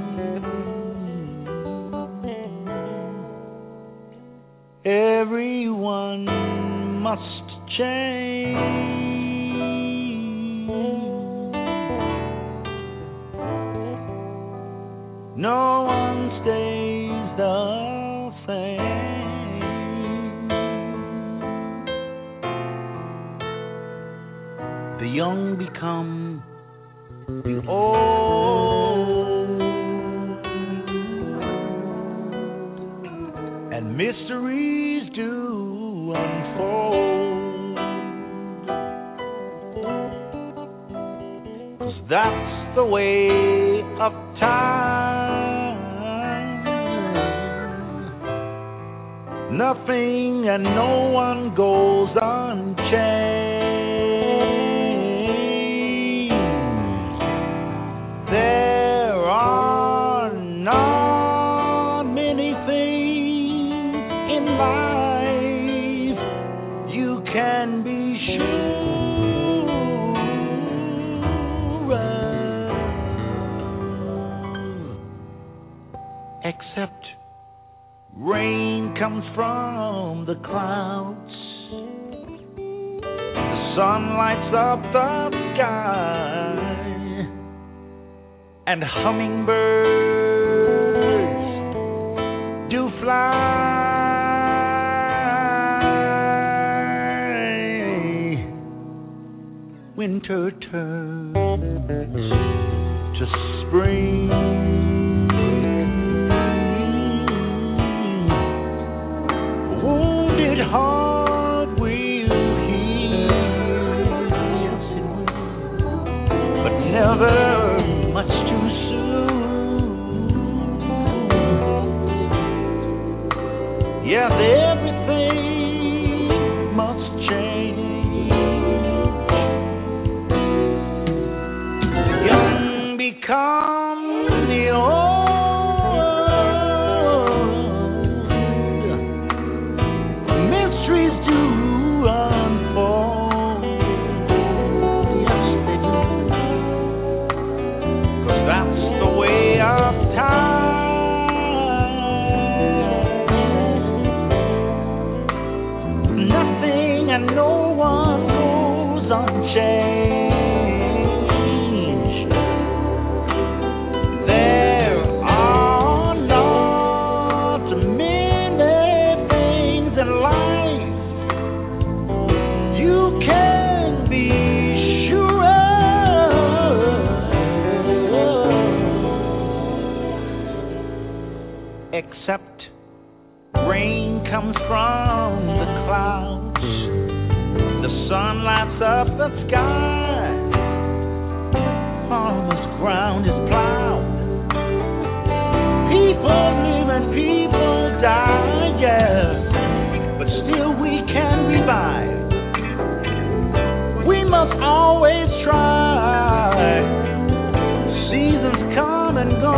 Everyone must change. No one stays the same. The young become the old, and mysteries do unfold, 'cause that's the way of time. Nothing and no one goes unchanged. There are not many things in life you can be sure of, except rain comes from the clouds. The sun lights up the sky, and hummingbirds do fly. Winter turns to spring. Wounded heart will heal, yes it will, but never much too soon. Yes, everything must change. Young become the old. Mysteries do unfold. Yes, they do. 'Cause that's the way of time. Nothing and no one goes unchanged. There are not many things in life you can be sure of, except rain comes from the clouds. The sun lights up the sky. Farmer's ground is plowed. People live and people die, yeah, but still we can revive. We must always try. Seasons come and go.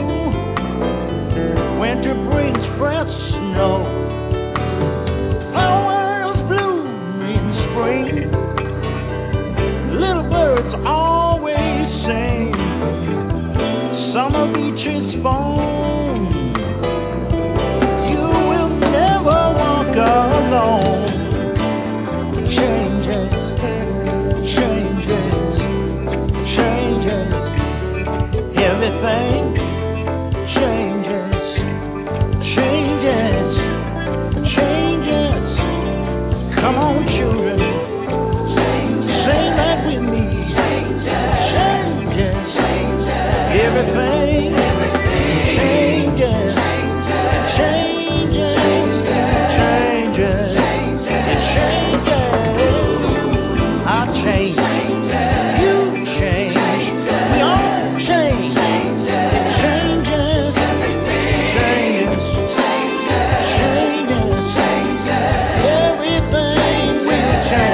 Winter brings fresh snow. Flowers bloom in spring. Little birds always sing. Summer beaches foam. You will never walk alone. Changes, changes, changes. Everything changes, changes, changes. Come on, children. Say that with me. Changes, everything changes, changes, changes, it changes. I change, you change, we all change. It changes, changes, changes, everything will change.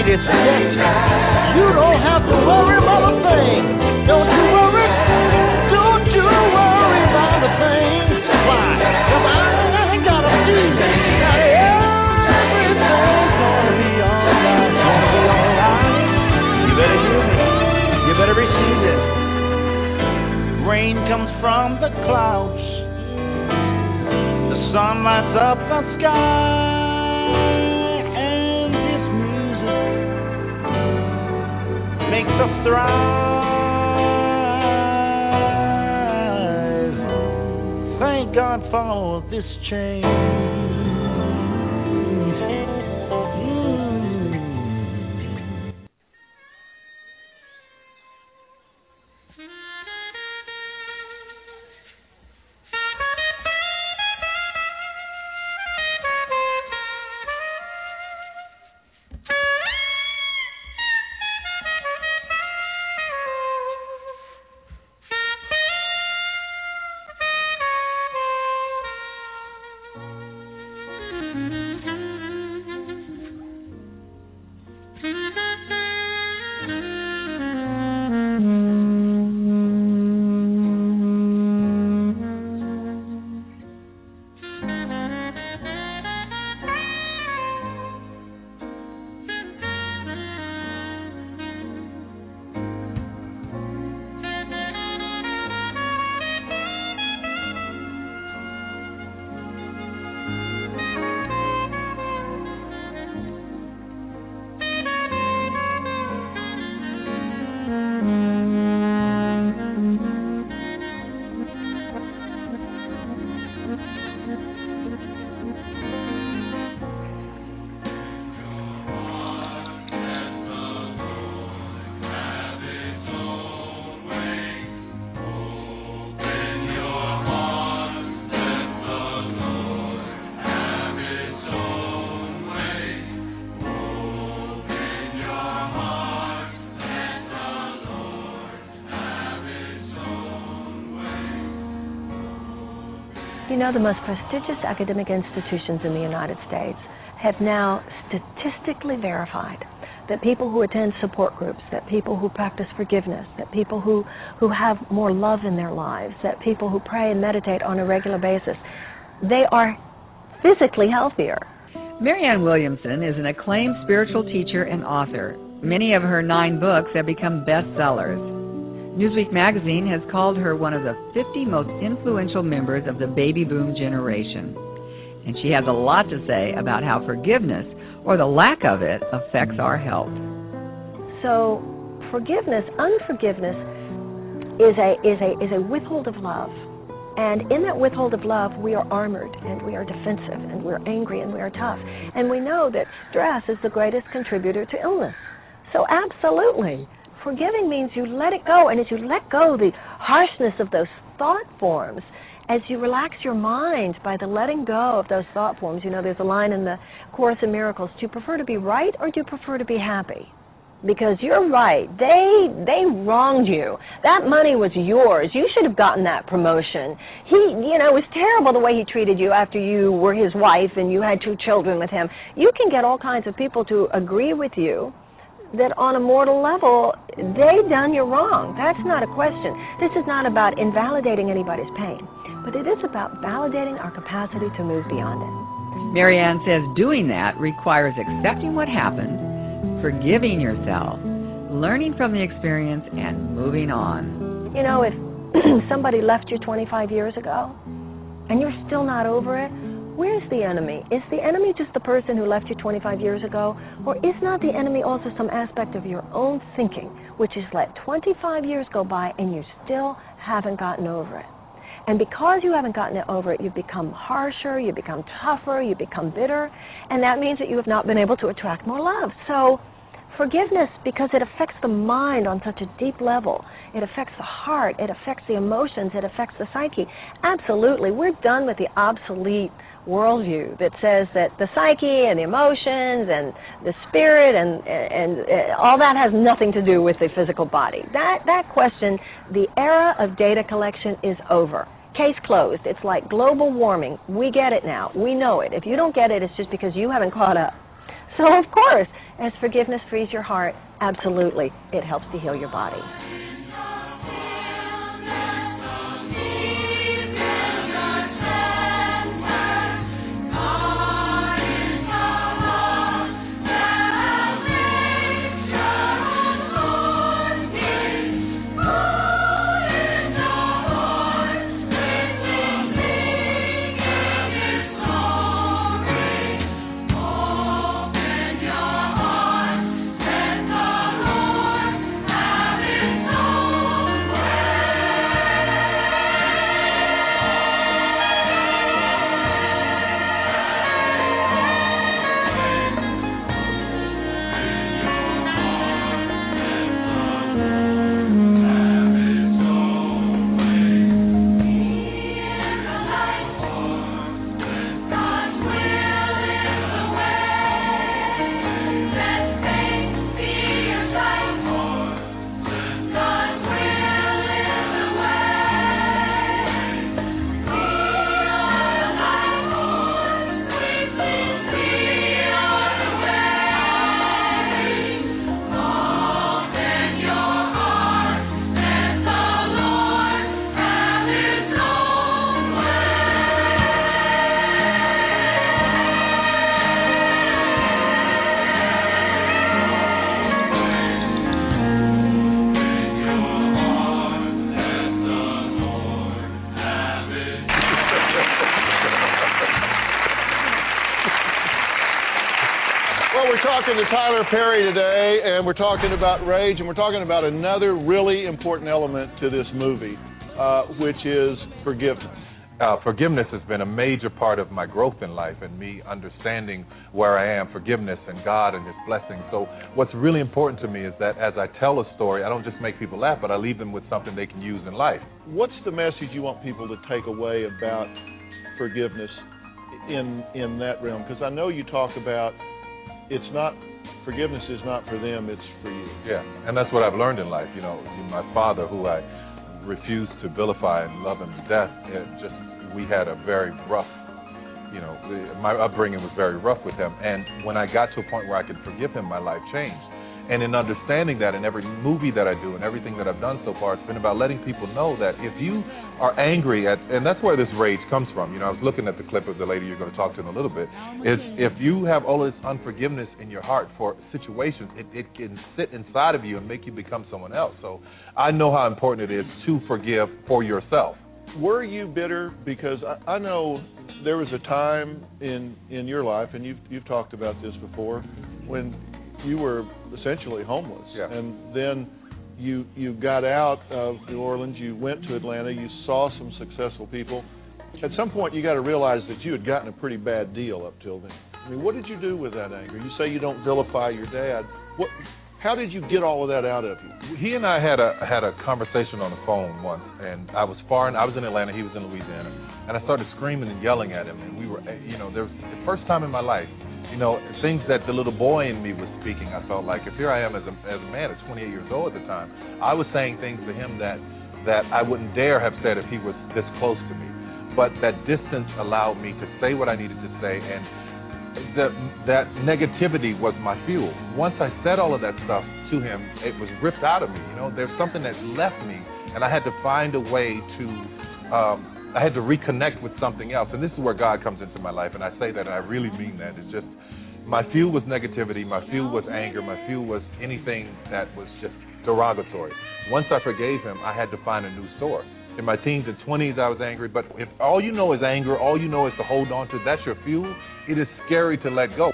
it's dead. You don't have to worry about a thing. Don't you worry. Don't you worry about a thing. Why? 'Cause I got a feeling that everything's gonna be alright. Gonna be alright. You better hear me. You better receive this. Rain comes from the clouds. The sun lights up the sky. And this music makes us thrive. Thank God for this change. You know, the most prestigious academic institutions in the United States have now statistically verified that people who attend support groups, that people who practice forgiveness, that people who, who have more love in their lives, that people who pray and meditate on a regular basis, they are physically healthier. Marianne Williamson is an acclaimed spiritual teacher and author. Many of her nine books have become bestsellers. Newsweek magazine has called her one of the fifty most influential members of the baby boom generation. And she has a lot to say about how forgiveness, or the lack of it, affects our health. So forgiveness, unforgiveness, is a, is a, is a withhold of love. And in that withhold of love, we are armored, and we are defensive, and we're angry, and we are tough. And we know that stress is the greatest contributor to illness. So absolutely. Forgiving means you let it go, and as you let go the harshness of those thought forms, as you relax your mind by the letting go of those thought forms, you know, there's a line in the Course in Miracles, do you prefer to be right or do you prefer to be happy? Because you're right, they they wronged you. That money was yours. You should have gotten that promotion. He, you know, it was terrible the way he treated you after you were his wife and you had two children with him. You can get all kinds of people to agree with you that on a mortal level, they done you wrong. That's not a question. This is not about invalidating anybody's pain, but it is about validating our capacity to move beyond it. Marianne says doing that requires accepting what happened, forgiving yourself, learning from the experience, and moving on. You know, if somebody left you twenty-five years ago, and you're still not over it, where's the enemy? Is the enemy just the person who left you twenty-five years ago? Or is not the enemy also some aspect of your own thinking, which is let twenty-five years go by and you still haven't gotten over it? And because you haven't gotten it over it, you've become harsher, you become tougher, you become bitter, and that means that you have not been able to attract more love. So forgiveness, because it affects the mind on such a deep level, it affects the heart, it affects the emotions, it affects the psyche. Absolutely, we're done with the obsolete worldview that says that the psyche and the emotions and the spirit and and, and all that has nothing to do with the physical body. That that question, the era of data collection is over. Case closed. It's like global warming. We get it now. We know it. If you don't get it, it's just because you haven't caught up. So, of course, as forgiveness frees your heart, absolutely, it helps to heal your body. Talking to Tyler Perry today, and we're talking about rage, and we're talking about another really important element to this movie, uh, which is forgiveness. Uh, forgiveness has been a major part of my growth in life and me understanding where I am, forgiveness and God and His blessings. So what's really important to me is that as I tell a story, I don't just make people laugh, but I leave them with something they can use in life. What's the message you want people to take away about forgiveness in in that realm? Because I know you talk about it's not, forgiveness is not for them, it's for you. Yeah, and that's what I've learned in life. You know, my father, who I refused to vilify and love him to death, it just, we had a very rough, you know, my upbringing was very rough with him. And when I got to a point where I could forgive him, my life changed. And in understanding that, in every movie that I do and everything that I've done so far, it's been about letting people know that if you are angry at, and that's where this rage comes from. You know, I was looking at the clip of the lady you're going to talk to in a little bit. Is if you have all this unforgiveness in your heart for situations, it, it can sit inside of you and make you become someone else. So I know how important it is to forgive for yourself. Were you bitter? Because I, I know there was a time in in your life, and you've you've talked about this before, when you were essentially homeless. Yeah. And then you you got out of New Orleans, you went to Atlanta, you saw some successful people. At some point you got to realize that you had gotten a pretty bad deal up till then. I mean, what did you do with that anger? You say you don't vilify your dad. What? How did you get all of that out of you? He and I had a had a conversation on the phone once, and I was far, and I was in Atlanta, he was in Louisiana, and I started screaming and yelling at him, and we were, you know, there was the first time in my life, you know, things that the little boy in me was speaking. I felt like if here I am as a as a man, at twenty-eight years old at the time, I was saying things to him that that I wouldn't dare have said if he was this close to me. But that distance allowed me to say what I needed to say, and that that negativity was my fuel. Once I said all of that stuff to him, it was ripped out of me. You know, there's something that left me, and I had to find a way to. Um, I had to reconnect with something else, and this is where God comes into my life, and I say that, and I really mean that. It's just, my fuel was negativity, my fuel was anger, my fuel was anything that was just derogatory. Once I forgave him, I had to find a new source. In my teens and twenties, I was angry, but if all you know is anger, all you know is to hold on to, that's your fuel, it is scary to let go.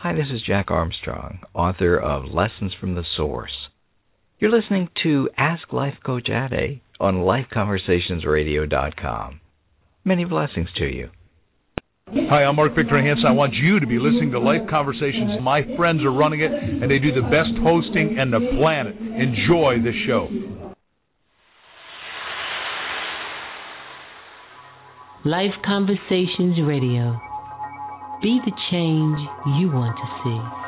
Hi, this is Jack Armstrong, author of Lessons from the Source. You're listening to Ask Life Coach Ade on life conversations radio dot com. Many blessings to you. Hi, I'm Mark Victor Hansen. I want you to be listening to Life Conversations. My friends are running it, and they do the best hosting on the planet. Enjoy the show. Life Conversations Radio. Be the change you want to see.